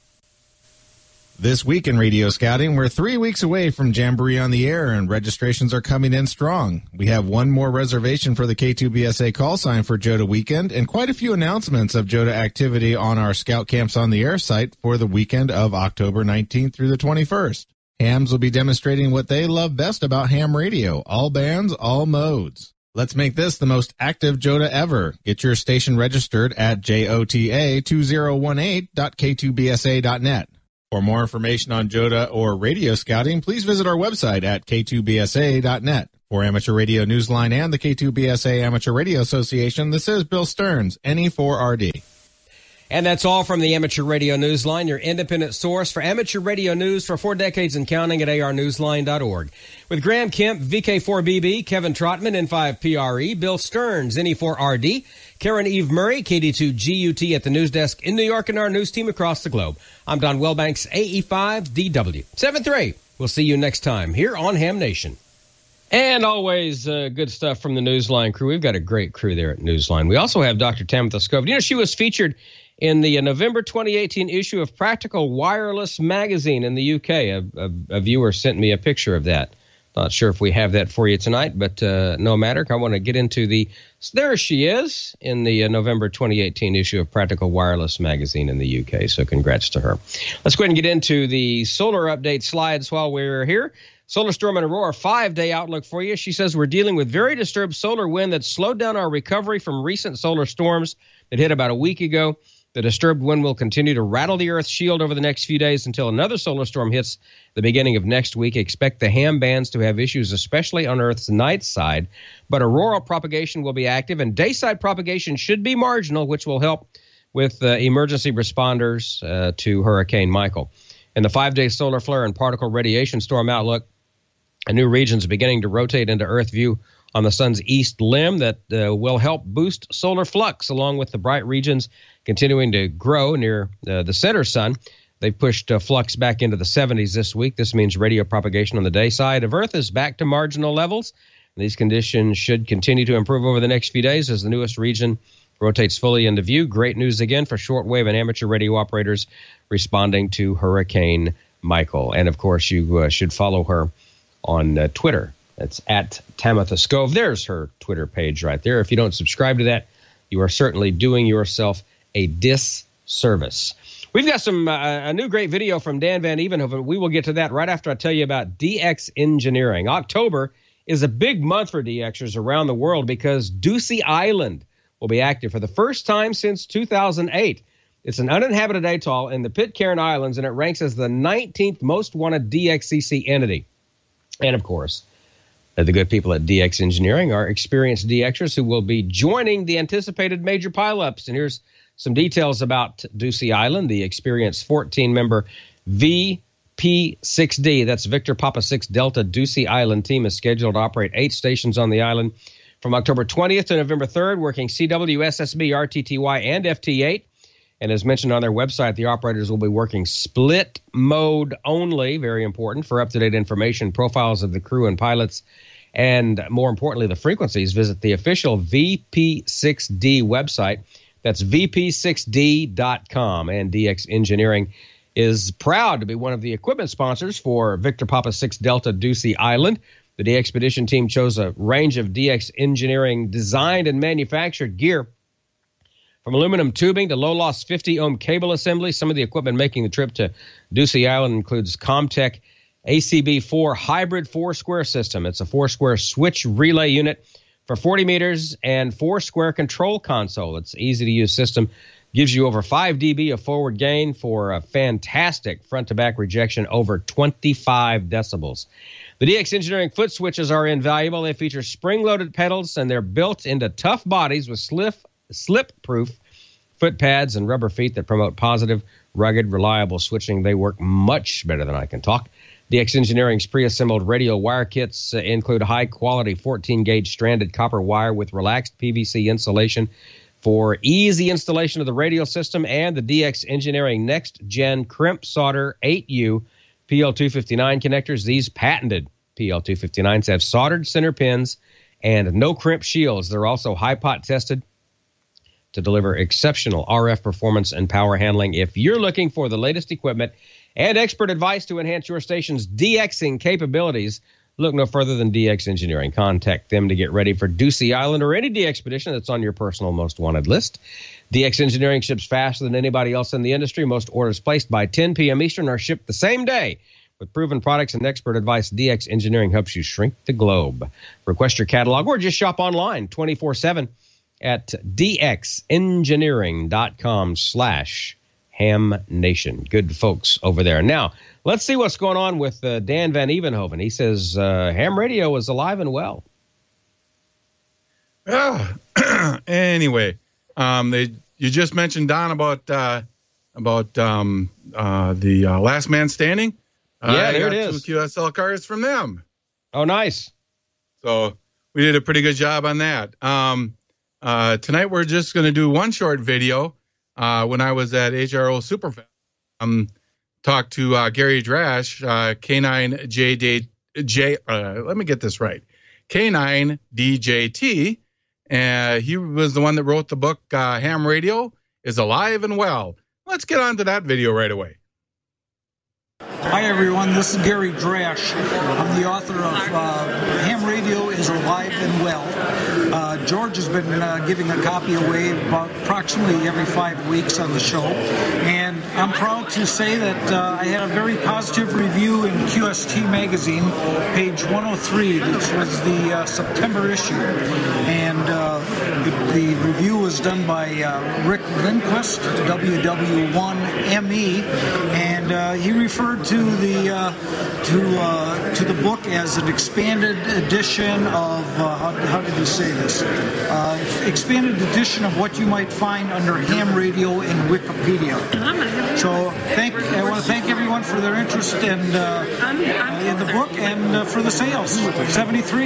This week in Radio Scouting, we're three weeks away from Jamboree on the Air, and registrations are coming in strong. We have one more reservation for the K two B S A call sign for JOTA weekend, and quite a few announcements of JOTA activity on our Scout Camps on the Air site for the weekend of October nineteenth through the twenty-first. Hams will be demonstrating what they love best about ham radio: all bands, all modes. Let's make this the most active JOTA ever. Get your station registered at jota two zero one eight dot k two b s a dot net. For more information on JOTA or radio scouting, please visit our website at k two b s a dot net. For Amateur Radio Newsline and the K two B S A Amateur Radio Association, this is Bill Stearns, N E four R D. And that's all from the Amateur Radio Newsline, your independent source for amateur radio news for four decades and counting at a r newsline dot org. With Graham Kemp, V K four B B, Kevin Trotman, N five P R E, Bill Stearns, N E four R D, Karen Eve Murray, K D two G U T at the news desk in New York, and our news team across the globe. I'm Don Wellbanks, A E five D W. seven three. We'll see you next time here on Ham Nation. And always uh, good stuff from the Newsline crew. We've got a great crew there at Newsline. We also have Doctor Tamitha Skov. You know, she was featured in the November twenty eighteen issue of Practical Wireless magazine in the U K. A, a, a viewer sent me a picture of that. Not sure if we have that for you tonight, but uh, no matter. I want to get into the... So there she is in the uh, November twenty eighteen issue of Practical Wireless magazine in the U K, so congrats to her. Let's go ahead and get into the solar update slides while we're here. Solar Storm and Aurora, five-day outlook for you. She says we're dealing with very disturbed solar wind that slowed down our recovery from recent solar storms that hit about a week ago. The disturbed wind will continue to rattle the Earth's shield over the next few days until another solar storm hits the beginning of next week. Expect the ham bands to have issues, especially on Earth's night side. But auroral propagation will be active, and dayside propagation should be marginal, which will help with uh, emergency responders uh, to Hurricane Michael. In the five-day solar flare and particle radiation storm outlook, A new region is beginning to rotate into Earth view on the sun's east limb that uh, will help boost solar flux, along with the bright regions continuing to grow near uh, the center sun. They've pushed uh, flux back into the seventies this week. This means radio propagation on the day side of Earth is back to marginal levels. These conditions should continue to improve over the next few days as the newest region rotates fully into view. Great news again for shortwave and amateur radio operators responding to Hurricane Michael. And, of course, you uh, should follow her on uh, Twitter. That's at Tamitha Skov. There's her Twitter page right there. If you don't subscribe to that, you are certainly doing yourself a disservice. We've got some uh, a new great video from Dan Van Evenhoven. We will get to that right after I tell you about D X Engineering. October is a big month for DXers around the world because Ducie Island will be active for the first time since two thousand eight. It's an uninhabited atoll in the Pitcairn Islands, and it ranks as the nineteenth most wanted D X C C entity. And, of course, the good people at D X Engineering are experienced DXers who will be joining the anticipated major pileups. And here's some details about Ducie Island. The experienced fourteen-member V P six D, that's Victor Papa six Delta Ducie Island team, is scheduled to operate eight stations on the island from October twentieth to November third, working C W, S S B, R T T Y, and F T eight. And as mentioned on their website, the operators will be working split mode only, very important, for up-to-date information, profiles of the crew and pilots, and more importantly, the frequencies. Visit the official V P six D website. That's V P six D dot com. And D X Engineering is proud to be one of the equipment sponsors for Victor Papa six Delta Ducie Island. The D Expedition team chose a range of D X Engineering designed and manufactured gear, from aluminum tubing to low-loss fifty ohm cable assembly. Some of the equipment making the trip to Ducie Island includes Comtech A C B four hybrid four-square system. It's a four-square switch relay unit for forty meters and four-square control console. It's an easy-to-use system. Gives you over five decibels of forward gain for a fantastic front-to-back rejection over twenty-five decibels. The D X Engineering foot switches are invaluable. They feature spring-loaded pedals, and they're built into tough bodies with slip, slip-proof foot pads and rubber feet that promote positive, rugged, reliable switching. They work much better than I can talk. D X Engineering's pre-assembled radio wire kits uh, include high-quality fourteen-gauge stranded copper wire with relaxed P V C insulation for easy installation of the radio system, and the D X Engineering Next-Gen Crimp Solder eight U P L two fifty-nine connectors. These patented P L two fifty-nines have soldered center pins and no crimp shields. They're also high-pot tested to deliver exceptional R F performance and power handling. If you're looking for the latest equipment and expert advice to enhance your station's DXing capabilities, look no further than D X Engineering. Contact them to get ready for Ducie Island or any D Expedition that's on your personal most wanted list. D X Engineering ships faster than anybody else in the industry. Most orders placed by ten p.m. Eastern are shipped the same day. With proven products and expert advice, D X Engineering helps you shrink the globe. Request your catalog or just shop online twenty-four seven at dxengineering.com slash Ham Nation. Good folks over there. Now, let's see what's going on with uh, Dan Van Evenhoven. He says uh, ham radio is alive and well. Oh, anyway, um, they you just mentioned, Don, about uh, about um, uh, the uh, Last Man Standing. Uh, yeah, I there got it is. Two Q S L cars from them. Oh, nice. So we did a pretty good job on that. Um, uh, tonight we're just going to do one short video. Uh, when I was at H R O Superfest, um, talked to uh, Gary Drash, uh, K nine J D J. Uh, let me get this right, K nine D J T. Uh, he was the one that wrote the book uh, Ham Radio is Alive and Well. Let's get on to that video right away. Hi, everyone. This is Gary Drash. I'm the author of uh, Ham Radio is Alive and Well. Uh, George has been uh, giving a copy away about approximately every five weeks on the show. And I'm proud to say that uh, I had a very positive review in Q S T Magazine, page one oh three. This was the uh, September issue. And uh, it the review was done by uh, Rick Lindquist, W W one M E, and uh, he referred to the uh, to uh, to the book as an expanded edition of uh, how, how did he say this? Uh, expanded edition of what you might find under ham radio in Wikipedia. So thank I want to thank everyone for their interest in uh, in the book and uh, for the sales. seventy-three.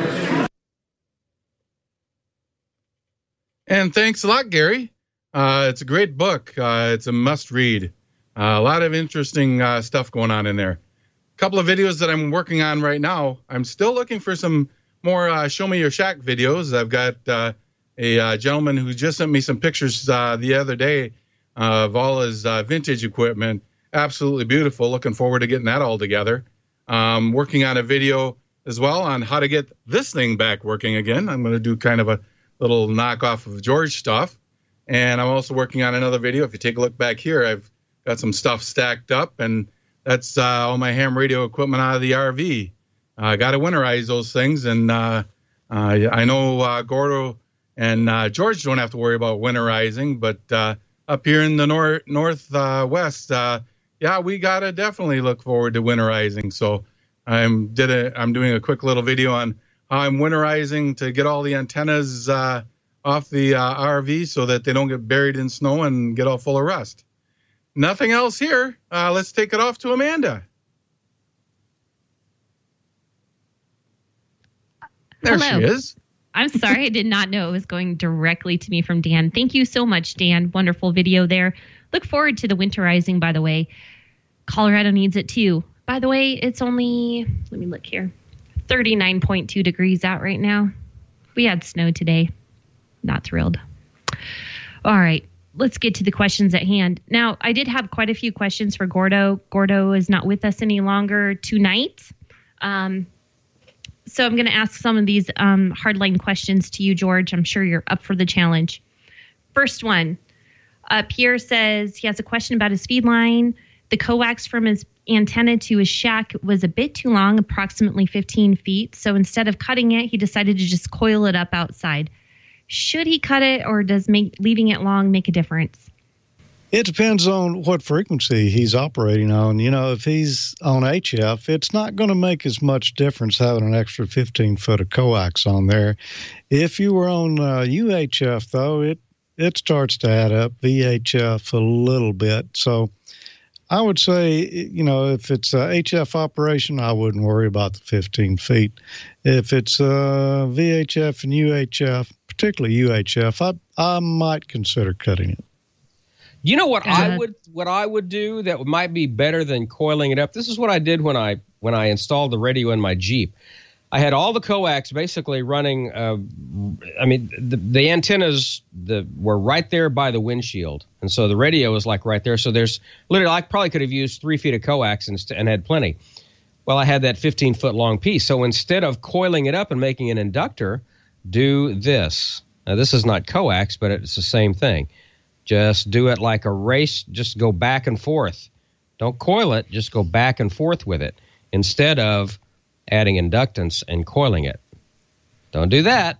And thanks a lot, Gary. Uh, it's a great book. Uh, it's a must-read. Uh, a lot of interesting uh, stuff going on in there. A couple of videos that I'm working on right now. I'm still looking for some more uh, Show Me Your Shack videos. I've got uh, a uh, gentleman who just sent me some pictures uh, the other day uh, of all his uh, vintage equipment. Absolutely beautiful. Looking forward to getting that all together. Um, working on a video as well on how to get this thing back working again. I'm going to do kind of a little knockoff of George stuff. And I'm also working on another video. If you take a look back here, I've got some stuff stacked up, and that's uh, all my ham radio equipment out of the R V. I uh, got to winterize those things, and uh, uh, I know uh, Gordo and uh, George don't have to worry about winterizing, but uh, up here in the nor- northwest, uh, yeah, we got to definitely look forward to winterizing. So I'm did a I'm doing a quick little video on how I'm winterizing to get all the antennas uh, off the uh, R V so that they don't get buried in snow and get all full of rust. Nothing else here. Uh, let's take it off to Amanda. There Hello. she is. I'm sorry, I did not know it was going directly to me from Dan. Thank you so much, Dan. Wonderful video there. Look forward to the winterizing, by the way. Colorado needs it too. By the way, it's only, let me look here, thirty-nine point two degrees out right now. We had snow today. Not thrilled. All right, let's get to the questions at hand. Now, I did have quite a few questions for Gordo. Gordo is not with us any longer tonight. Um, so I'm going to ask some of these um, hardline questions to you, George. I'm sure you're up for the challenge. First one, uh, Pierre says he has a question about his feed line. The coax from his antenna to his shack was a bit too long, approximately fifteen feet. So instead of cutting it, he decided to just coil it up outside. Should he cut it, or does make, leaving it long make a difference? It depends on what frequency he's operating on. You know, if he's on H F, it's not going to make as much difference having an extra fifteen foot of coax on there. If you were on uh, U H F, though, it, it starts to add up, V H F a little bit. So I would say, you know, if it's a H F operation, I wouldn't worry about the fifteen feet. If it's uh, V H F and U H F, particularly U H F, I, I might consider cutting it. You know what I would what I would do that might be better than coiling it up? This is what I did when I when I installed the radio in my Jeep. I had all the coax basically running. Uh, I mean, the, the antennas the, were right there by the windshield, and so the radio was like right there. So there's literally, I probably could have used three feet of coax and, and had plenty. Well, I had that fifteen foot long piece. So instead of coiling it up and making an inductor, do this. Now, this is not coax, but it's the same thing. Just do it like a race. Just go back and forth. Don't coil it. Just go back and forth with it instead of adding inductance and coiling it. Don't do that.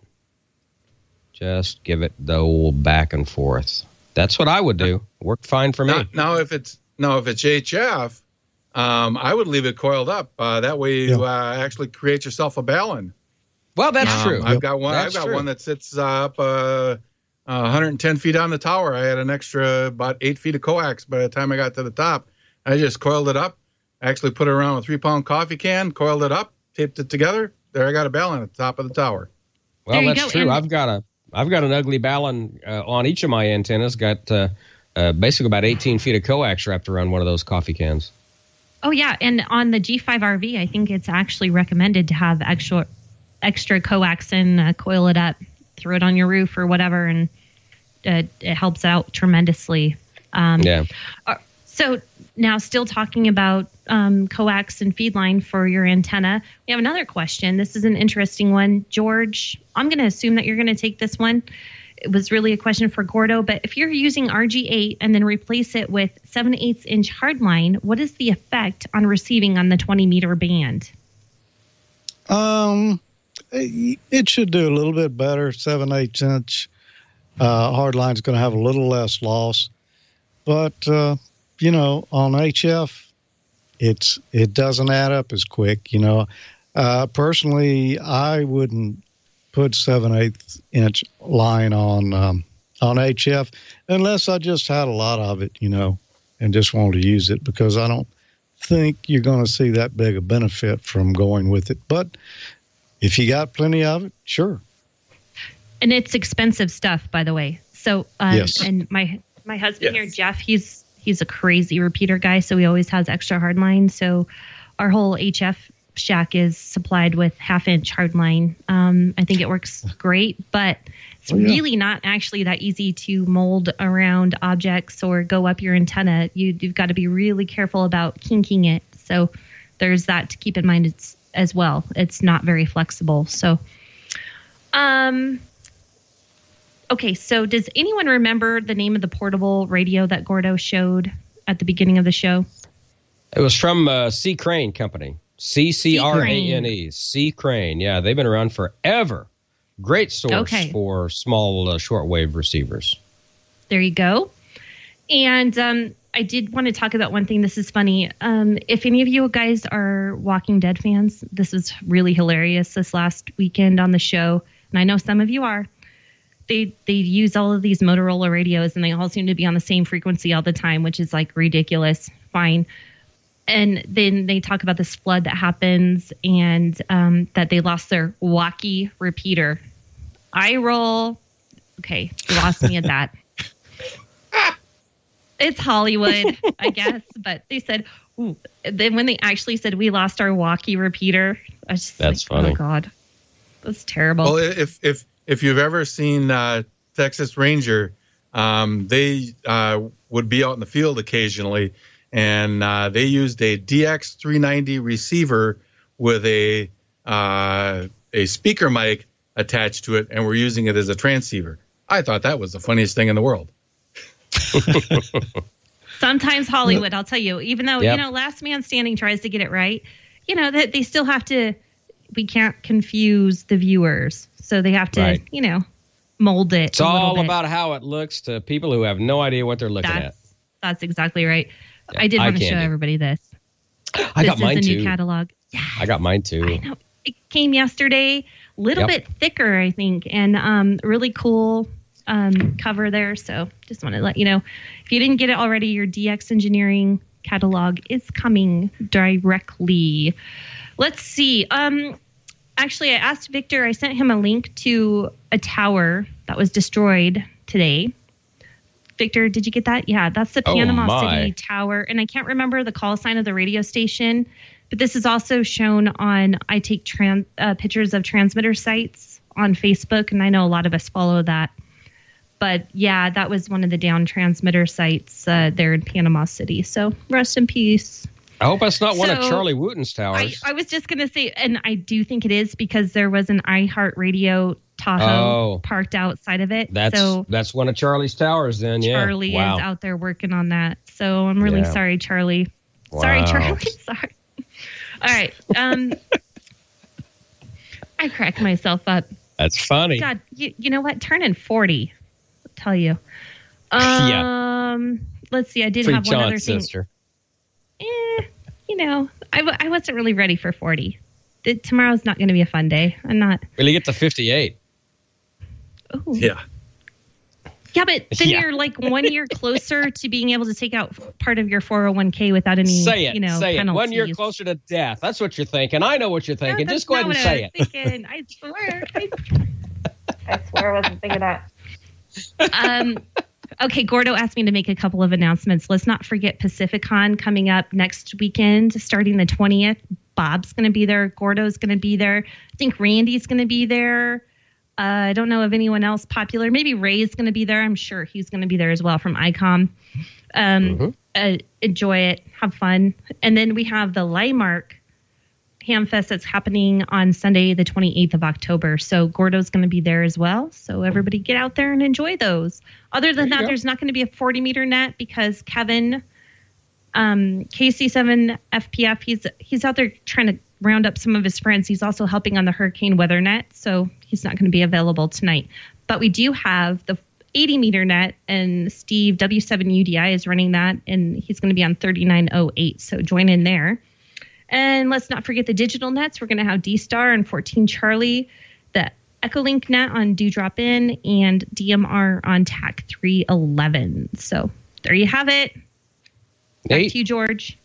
Just give it the old back and forth. That's what I would do. Worked fine for me. Now, now if it's now if it's H F, um, I would leave it coiled up. Uh, that way you Yeah. uh, actually create yourself a balun. Well, that's Um, true. I've got one. That's I've got true. one that sits uh, up uh, uh, one hundred ten feet on the tower. I had an extra about eight feet of coax by the time I got to the top. I just coiled it up. Actually put it around a three pound coffee can, coiled it up, taped it together. There, I got a balun at the top of the tower. Well, There you that's go, true. and- I've got a I've got an ugly balun uh, on each of my antennas. Got uh, uh, basically about eighteen feet of coax wrapped around one of those coffee cans. Oh, yeah. And on the G five R V, I think it's actually recommended to have extra extra coax and uh, coil it up, throw it on your roof or whatever, and uh, it helps out tremendously. Um, Yeah. uh, so now still talking about um, coax and feed line for your antenna, we have another question. This is an interesting one. George, I'm going to assume that you're going to take this one. It was really a question for Gordo, but if you're using R G eight and then replace it with seven eighths inch hardline, what is the effect on receiving on the twenty meter band? Um, it it should do a little bit better, seven eighths inch. Uh, hardline's going to have a little less loss, but uh, you know, on H F, it's it doesn't add up as quick. You know, uh, personally, I wouldn't put seven eighths inch line on um, on H F unless I just had a lot of it, you know, and just wanted to use it, because I don't think you're going to see that big a benefit from going with it. But if you got plenty of it, sure. And it's expensive stuff, by the way. So, um, yes. And my my husband yes. here, Jeff, he's he's a crazy repeater guy, so he always has extra hardline. So our whole H F shack is supplied with half-inch hardline. Um, I think it works great, but it's oh, yeah. really not actually that easy to mold around objects or go up your antenna. You, you've got to be really careful about kinking it. So there's that to keep in mind it's, as well. It's not very flexible. So, um, okay, so does anyone remember the name of the portable radio that Gordo showed at the beginning of the show? It was from uh, C. Crane Company. C C R A N E. C. Crane. Yeah, they've been around forever. Great source okay. for small uh, shortwave receivers. There you go. And um, I did want to talk about one thing. This is funny. Um, if any of you guys are Walking Dead fans, this was really hilarious this last weekend on the show. And I know some of you are. They they use all of these Motorola radios, and they all seem to be on the same frequency all the time, which is like ridiculous. Fine. And then they talk about this flood that happens, and um, that they lost their walkie repeater. I roll. Okay, you lost me at that. It's Hollywood, I guess. But they said, ooh. Then when they actually said we lost our walkie repeater, I was just That's like, funny. oh God, that's terrible. Well, if if if you've ever seen uh, Texas Ranger, um, they uh, would be out in the field occasionally. And uh, they used a D X three ninety receiver with a uh, a speaker mic attached to it, and we're using it as a transceiver. I thought that was the funniest thing in the world. Sometimes Hollywood, I'll tell you, even though, yep. you know, Last Man Standing tries to get it right, you know, that they still have to, we can't confuse the viewers. So they have to, right. you know, mold it. It's all about how it looks to people who have no idea what they're looking that's, at. That's exactly right. Yeah, I did want to show candy. everybody this. I this got mine is the too. new catalog. Yeah, I got mine too. I know. It came yesterday, a little Yep. bit thicker, I think, and um, really cool um, cover there. So just want to let you know, if you didn't get it already, your D X Engineering catalog is coming directly. Let's see. Um, actually, I asked Victor, I sent him a link to a tower that was destroyed today. Victor, did you get that? Yeah, that's the Panama oh City Tower. And I can't remember the call sign of the radio station, but this is also shown on, I take trans, uh, pictures of transmitter sites on Facebook, and I know a lot of us follow that. But yeah, that was one of the down transmitter sites uh, there in Panama City. So rest in peace. I hope that's not one of So, Charlie Wooten's towers. I, I was just going to say, and I do think it is, because there was an iHeartRadio Tahoe Oh. parked outside of it. That's so that's one of Charlie's towers then, yeah. Charlie wow. is out there working on that. So I'm really Yeah. sorry, Charlie. Wow. Sorry, Charlie. Sorry. All right. Um, I cracked myself up. That's funny. God, you, you know what? Turning forty. I'll tell you. Um, Yeah. Let's see. I did Free have one John's other thing. sister. Eh, you know, I, w- I wasn't really ready for forty. The, tomorrow's not going to be a fun day. I'm not. Will you get to fifty-eight? Ooh. Yeah. Yeah, but then Yeah. you're like one year closer to being able to take out part of your four oh one k without any, Say it. you know, say penalties. it. One year closer to death. That's what you're thinking. I know what you're No, thinking. that's Just go ahead not and what say I it. was thinking. I swear. I, I swear I wasn't thinking that. Um, okay, Gordo asked me to make a couple of announcements. Let's not forget Pacificon coming up next weekend, starting the twentieth. Bob's going to be there. Gordo's going to be there. I think Randy's going to be there. Uh, I don't know of anyone else popular. Maybe Ray's going to be there. I'm sure he's going to be there as well from ICOM. Um, Mm-hmm. uh, enjoy it. Have fun. And then we have the Lymark Hamfest that's happening on Sunday, the twenty-eighth of October. So Gordo's going to be there as well. So everybody get out there and enjoy those. Other than There you that, go. there's not going to be a forty meter net because Kevin, um, K C seven F P F, he's he's out there trying to round up some of his friends. He's also helping on the hurricane weather net. So he's not going to be available tonight. But we do have the eighty meter net, and Steve W seven U D I is running that, and he's going to be on thirty-nine oh eight. So join in there. And let's not forget the digital nets. We're going to have D-Star on fourteen Charlie, the Echolink net on Dewdrop In, and D M R on T A C three eleven. So there you have it. Back Eight. to you, George.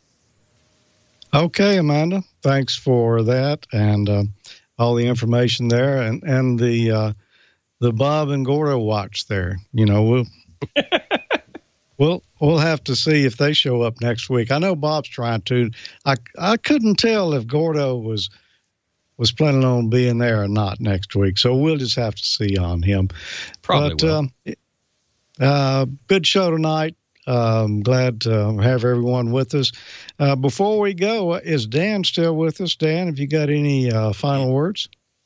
Okay, Amanda. Thanks for that and uh, all the information there, and and the uh, the Bob and Gordo watch there. You know, we'll we'll we'll have to see if they show up next week. I know Bob's trying to. I I couldn't tell if Gordo was was planning on being there or not next week, so we'll just have to see on him. Probably but, will. Um, uh, good show tonight. Um, glad to have everyone with us. Uh, before we go, is Dan still with us? Dan, have you got any uh, final words?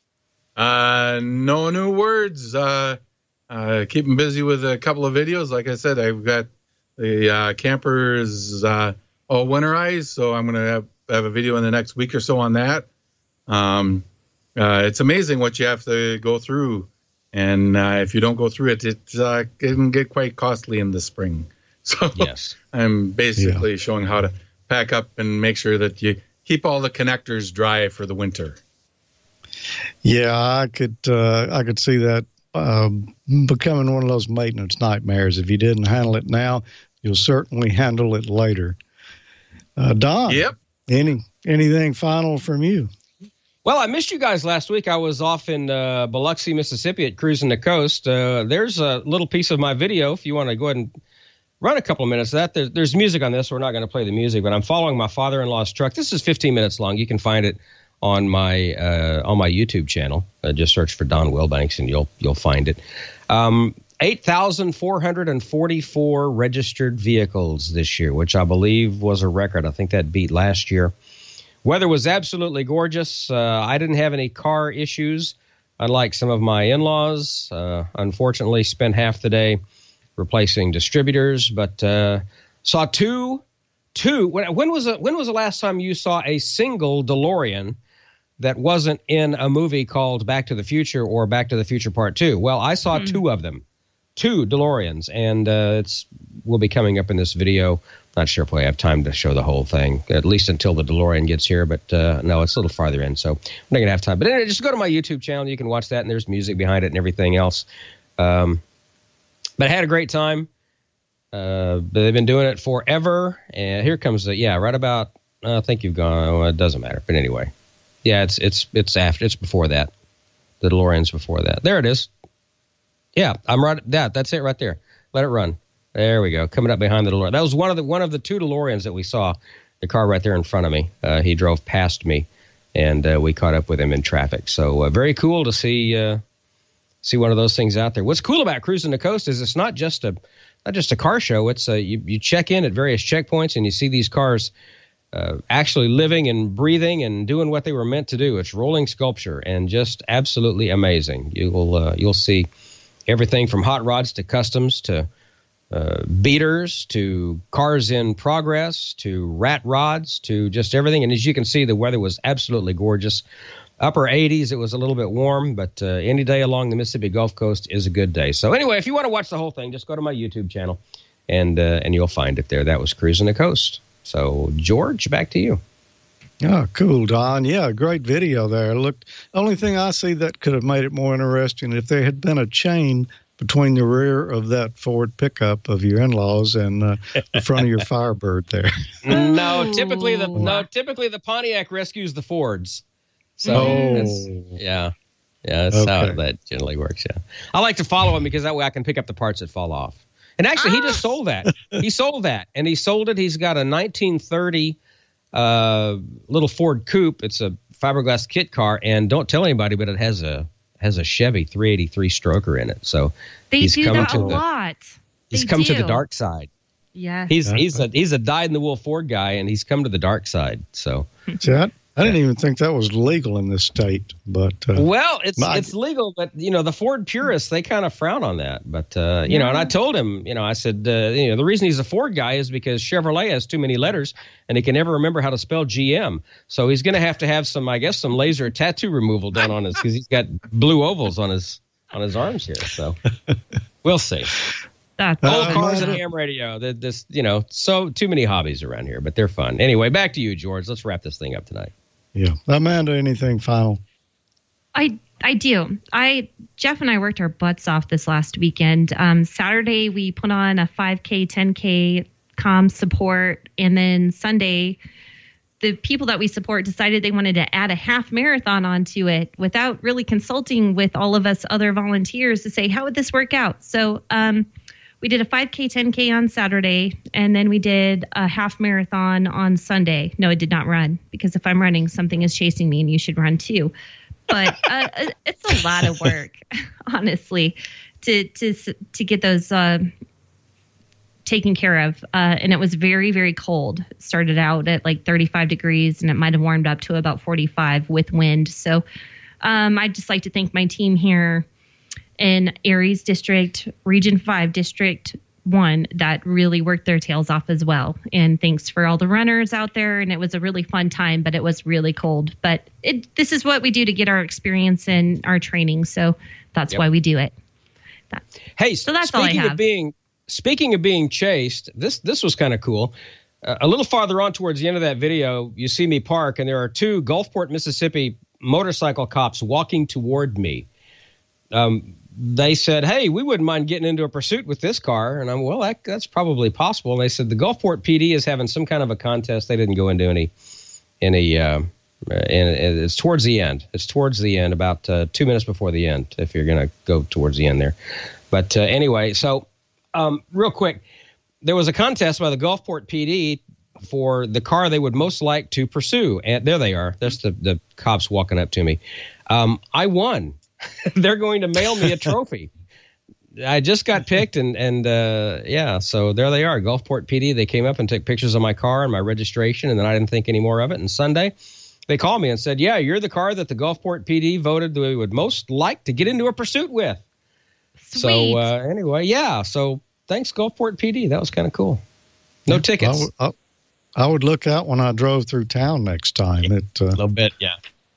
Uh, no new words. Uh, uh, keep them busy with a couple of videos. Like I said, I've got the uh, campers uh, all winterized, so I'm going to have, have a video in the next week or so on that. Um, uh, it's amazing what you have to go through, and uh, if you don't go through it, it, uh, it can get quite costly in the spring. So yes. I'm basically Yeah. showing how to pack up and make sure that you keep all the connectors dry for the winter. Yeah, I could uh, I could see that um, becoming one of those maintenance nightmares. If you didn't handle it now, you'll certainly handle it later. Uh, Don, Yep. any anything final from you? Well, I missed you guys last week. I was off in uh, Biloxi, Mississippi at Cruising the Coast. Uh, there's a little piece of my video if you want to go ahead and run a couple of minutes of that. There's, there's music on this. We're not going to play the music, but I'm following my father-in-law's truck. This is fifteen minutes long. You can find it on my uh, on my YouTube channel. Uh, just search for Don Wilbanks and you'll you'll find it. Um, eight thousand four hundred forty-four registered vehicles this year, which I believe was a record. I think that beat last year. Weather was absolutely gorgeous. Uh, I didn't have any car issues, unlike some of my in-laws. Uh, unfortunately, spent half the day replacing distributors, but uh, saw two, two. When, when was it? When was the last time you saw a single DeLorean that wasn't in a movie called Back to the Future or Back to the Future Part Two? Well, I saw mm-hmm. two of them, two DeLoreans, and uh, it's will be coming up in this video. Not sure if we have time to show the whole thing, at least until the DeLorean gets here. But uh, no, it's a little farther in, so I'm not gonna have time. But anyway, just go to my YouTube channel. You can watch that, and there's music behind it and everything else. Um, But I had a great time. Uh, they've been doing it forever. And here comes the, yeah, right about, uh, I think you've gone, well, it doesn't matter. But anyway, yeah, it's it's it's after, it's before that. The DeLorean's before that. There it is. Yeah, I'm right, that, that's it right there. Let it run. There we go, coming up behind the DeLorean. That was one of the one of the two DeLoreans that we saw, the car right there in front of me. Uh, he drove past me, and uh, we caught up with him in traffic. So uh, very cool to see uh, see one of those things out there. What's cool about Cruising the Coast is it's not just a not just a car show. It's a, you, you check in at various checkpoints and you see these cars uh, actually living and breathing and doing what they were meant to do. It's rolling sculpture and just absolutely amazing. You'll uh, you'll see everything from hot rods to customs to uh, beaters to cars in progress to rat rods to just everything. And as you can see, the weather was absolutely gorgeous. Upper eighties. It was a little bit warm, but uh, any day along the Mississippi Gulf Coast is a good day. So anyway, if you want to watch the whole thing, just go to my YouTube channel, and uh, and you'll find it there. That was Cruising the Coast. So George, back to you. Oh, cool, Don. Yeah, great video there. Look, the only thing I see that could have made it more interesting if there had been a chain between the rear of that Ford pickup of your in-laws and uh, the front of your Firebird there. No, typically the no, typically the Pontiac rescues the Fords. So oh. that's, yeah, yeah, that's Okay. how that generally works. Yeah, I like to follow him because that way I can pick up the parts that fall off. And actually, he just sold that. He sold that, and he sold it. He's got a nineteen thirty uh, little Ford Coupe. It's a fiberglass kit car, and don't tell anybody, but it has a has a Chevy three eighty-three stroker in it. So They he's do come that to a the, lot. He's They come to do. the dark side. Yeah. He's he's a he's a dyed in the wool Ford guy, and he's come to the dark side. So. See, I, I didn't even think that was legal in this state, but uh, Well, it's my- it's legal, but you know the Ford purists, they kind of frown on that. But uh, you know, and I told him, you know, I said, uh, you know, the reason he's a Ford guy is because Chevrolet has too many letters, and he can never remember how to spell G M. So he's going to have to have some, I guess, some laser tattoo removal done on his because he's got blue ovals on his on his arms here. So we'll see. That's old Uh, cars man, and ham radio. The- This, you know, so too many hobbies around here, but they're fun. Anyway, back to you, George. Let's wrap this thing up tonight. Yeah. Amanda, anything final? I I do. I Jeff and I worked our butts off this last weekend. Um, Saturday we put on a five K, ten K comm support, and then Sunday the people that we support decided they wanted to add a half marathon onto it without really consulting with all of us other volunteers to say, how would this work out? So um, we did a five K, ten K on Saturday, and then we did a half marathon on Sunday. No, I did not run, because if I'm running, something is chasing me and you should run too. But uh, it's a lot of work, honestly, to to to get those uh, taken care of. Uh, and it was very, very cold. It started out at like thirty-five degrees, and it might have warmed up to about forty-five with wind. So um, I'd just like to thank my team here in Aries District, Region five, District one, that really worked their tails off as well. And thanks for all the runners out there. And it was a really fun time, but it was really cold. But it, this is what we do to get our experience and our training. So that's Yep. why we do it. That, Hey, so that's all I speaking have. of being speaking of being chased, this this was kind of cool. Uh, a little farther on towards the end of that video, you see me park, and there are two Gulfport, Mississippi motorcycle cops walking toward me. Um, they said, hey, we wouldn't mind getting into a pursuit with this car. And I'm, well, that, that's probably possible. And they said the Gulfport P D is having some kind of a contest. They didn't go into any, any, uh, and it's towards the end. It's towards the end, about uh, two minutes before the end, if you're going to go towards the end there. But uh, anyway, so um, real quick, there was a contest by the Gulfport P D for the car they would most like to pursue. And there they are. There's the, the cops walking up to me. Um, I won. They're going to mail me a trophy. I just got picked, and and uh, yeah, so there they are, Gulfport P D. They came up and took pictures of my car and my registration, and then I didn't think any more of it. And Sunday, they called me and said, yeah, you're the car that the Gulfport P D voted they would most like to get into a pursuit with. Sweet. So uh, anyway, yeah, so thanks, Gulfport P D. That was kind of cool. No tickets. I, w- I, I would look out when I drove through town next time. It, uh, A little bit, yeah.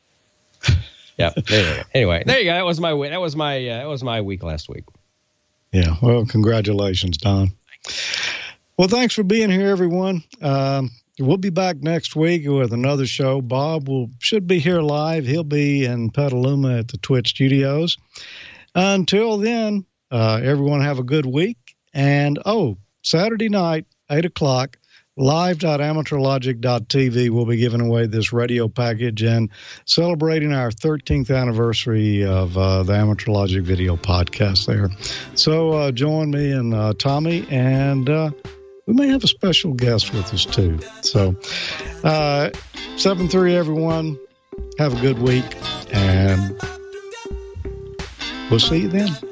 Yeah. Anyway, anyway, there you go. That was my that was my uh, that was my week last week. Yeah. Well, congratulations, Don. Well, thanks for being here, everyone. Um, we'll be back next week with another show. Bob will should be here live. He'll be in Petaluma at the Twitch Studios. Until then, uh, everyone have a good week. And oh, Saturday night, eight o'clock. live dot amateur logic dot t v will be giving away this radio package and celebrating our thirteenth anniversary of uh, the Amateur Logic video podcast there. So uh, join me and uh, Tommy, and uh, we may have a special guest with us too. So uh, seven three, everyone. Have a good week, and we'll see you then.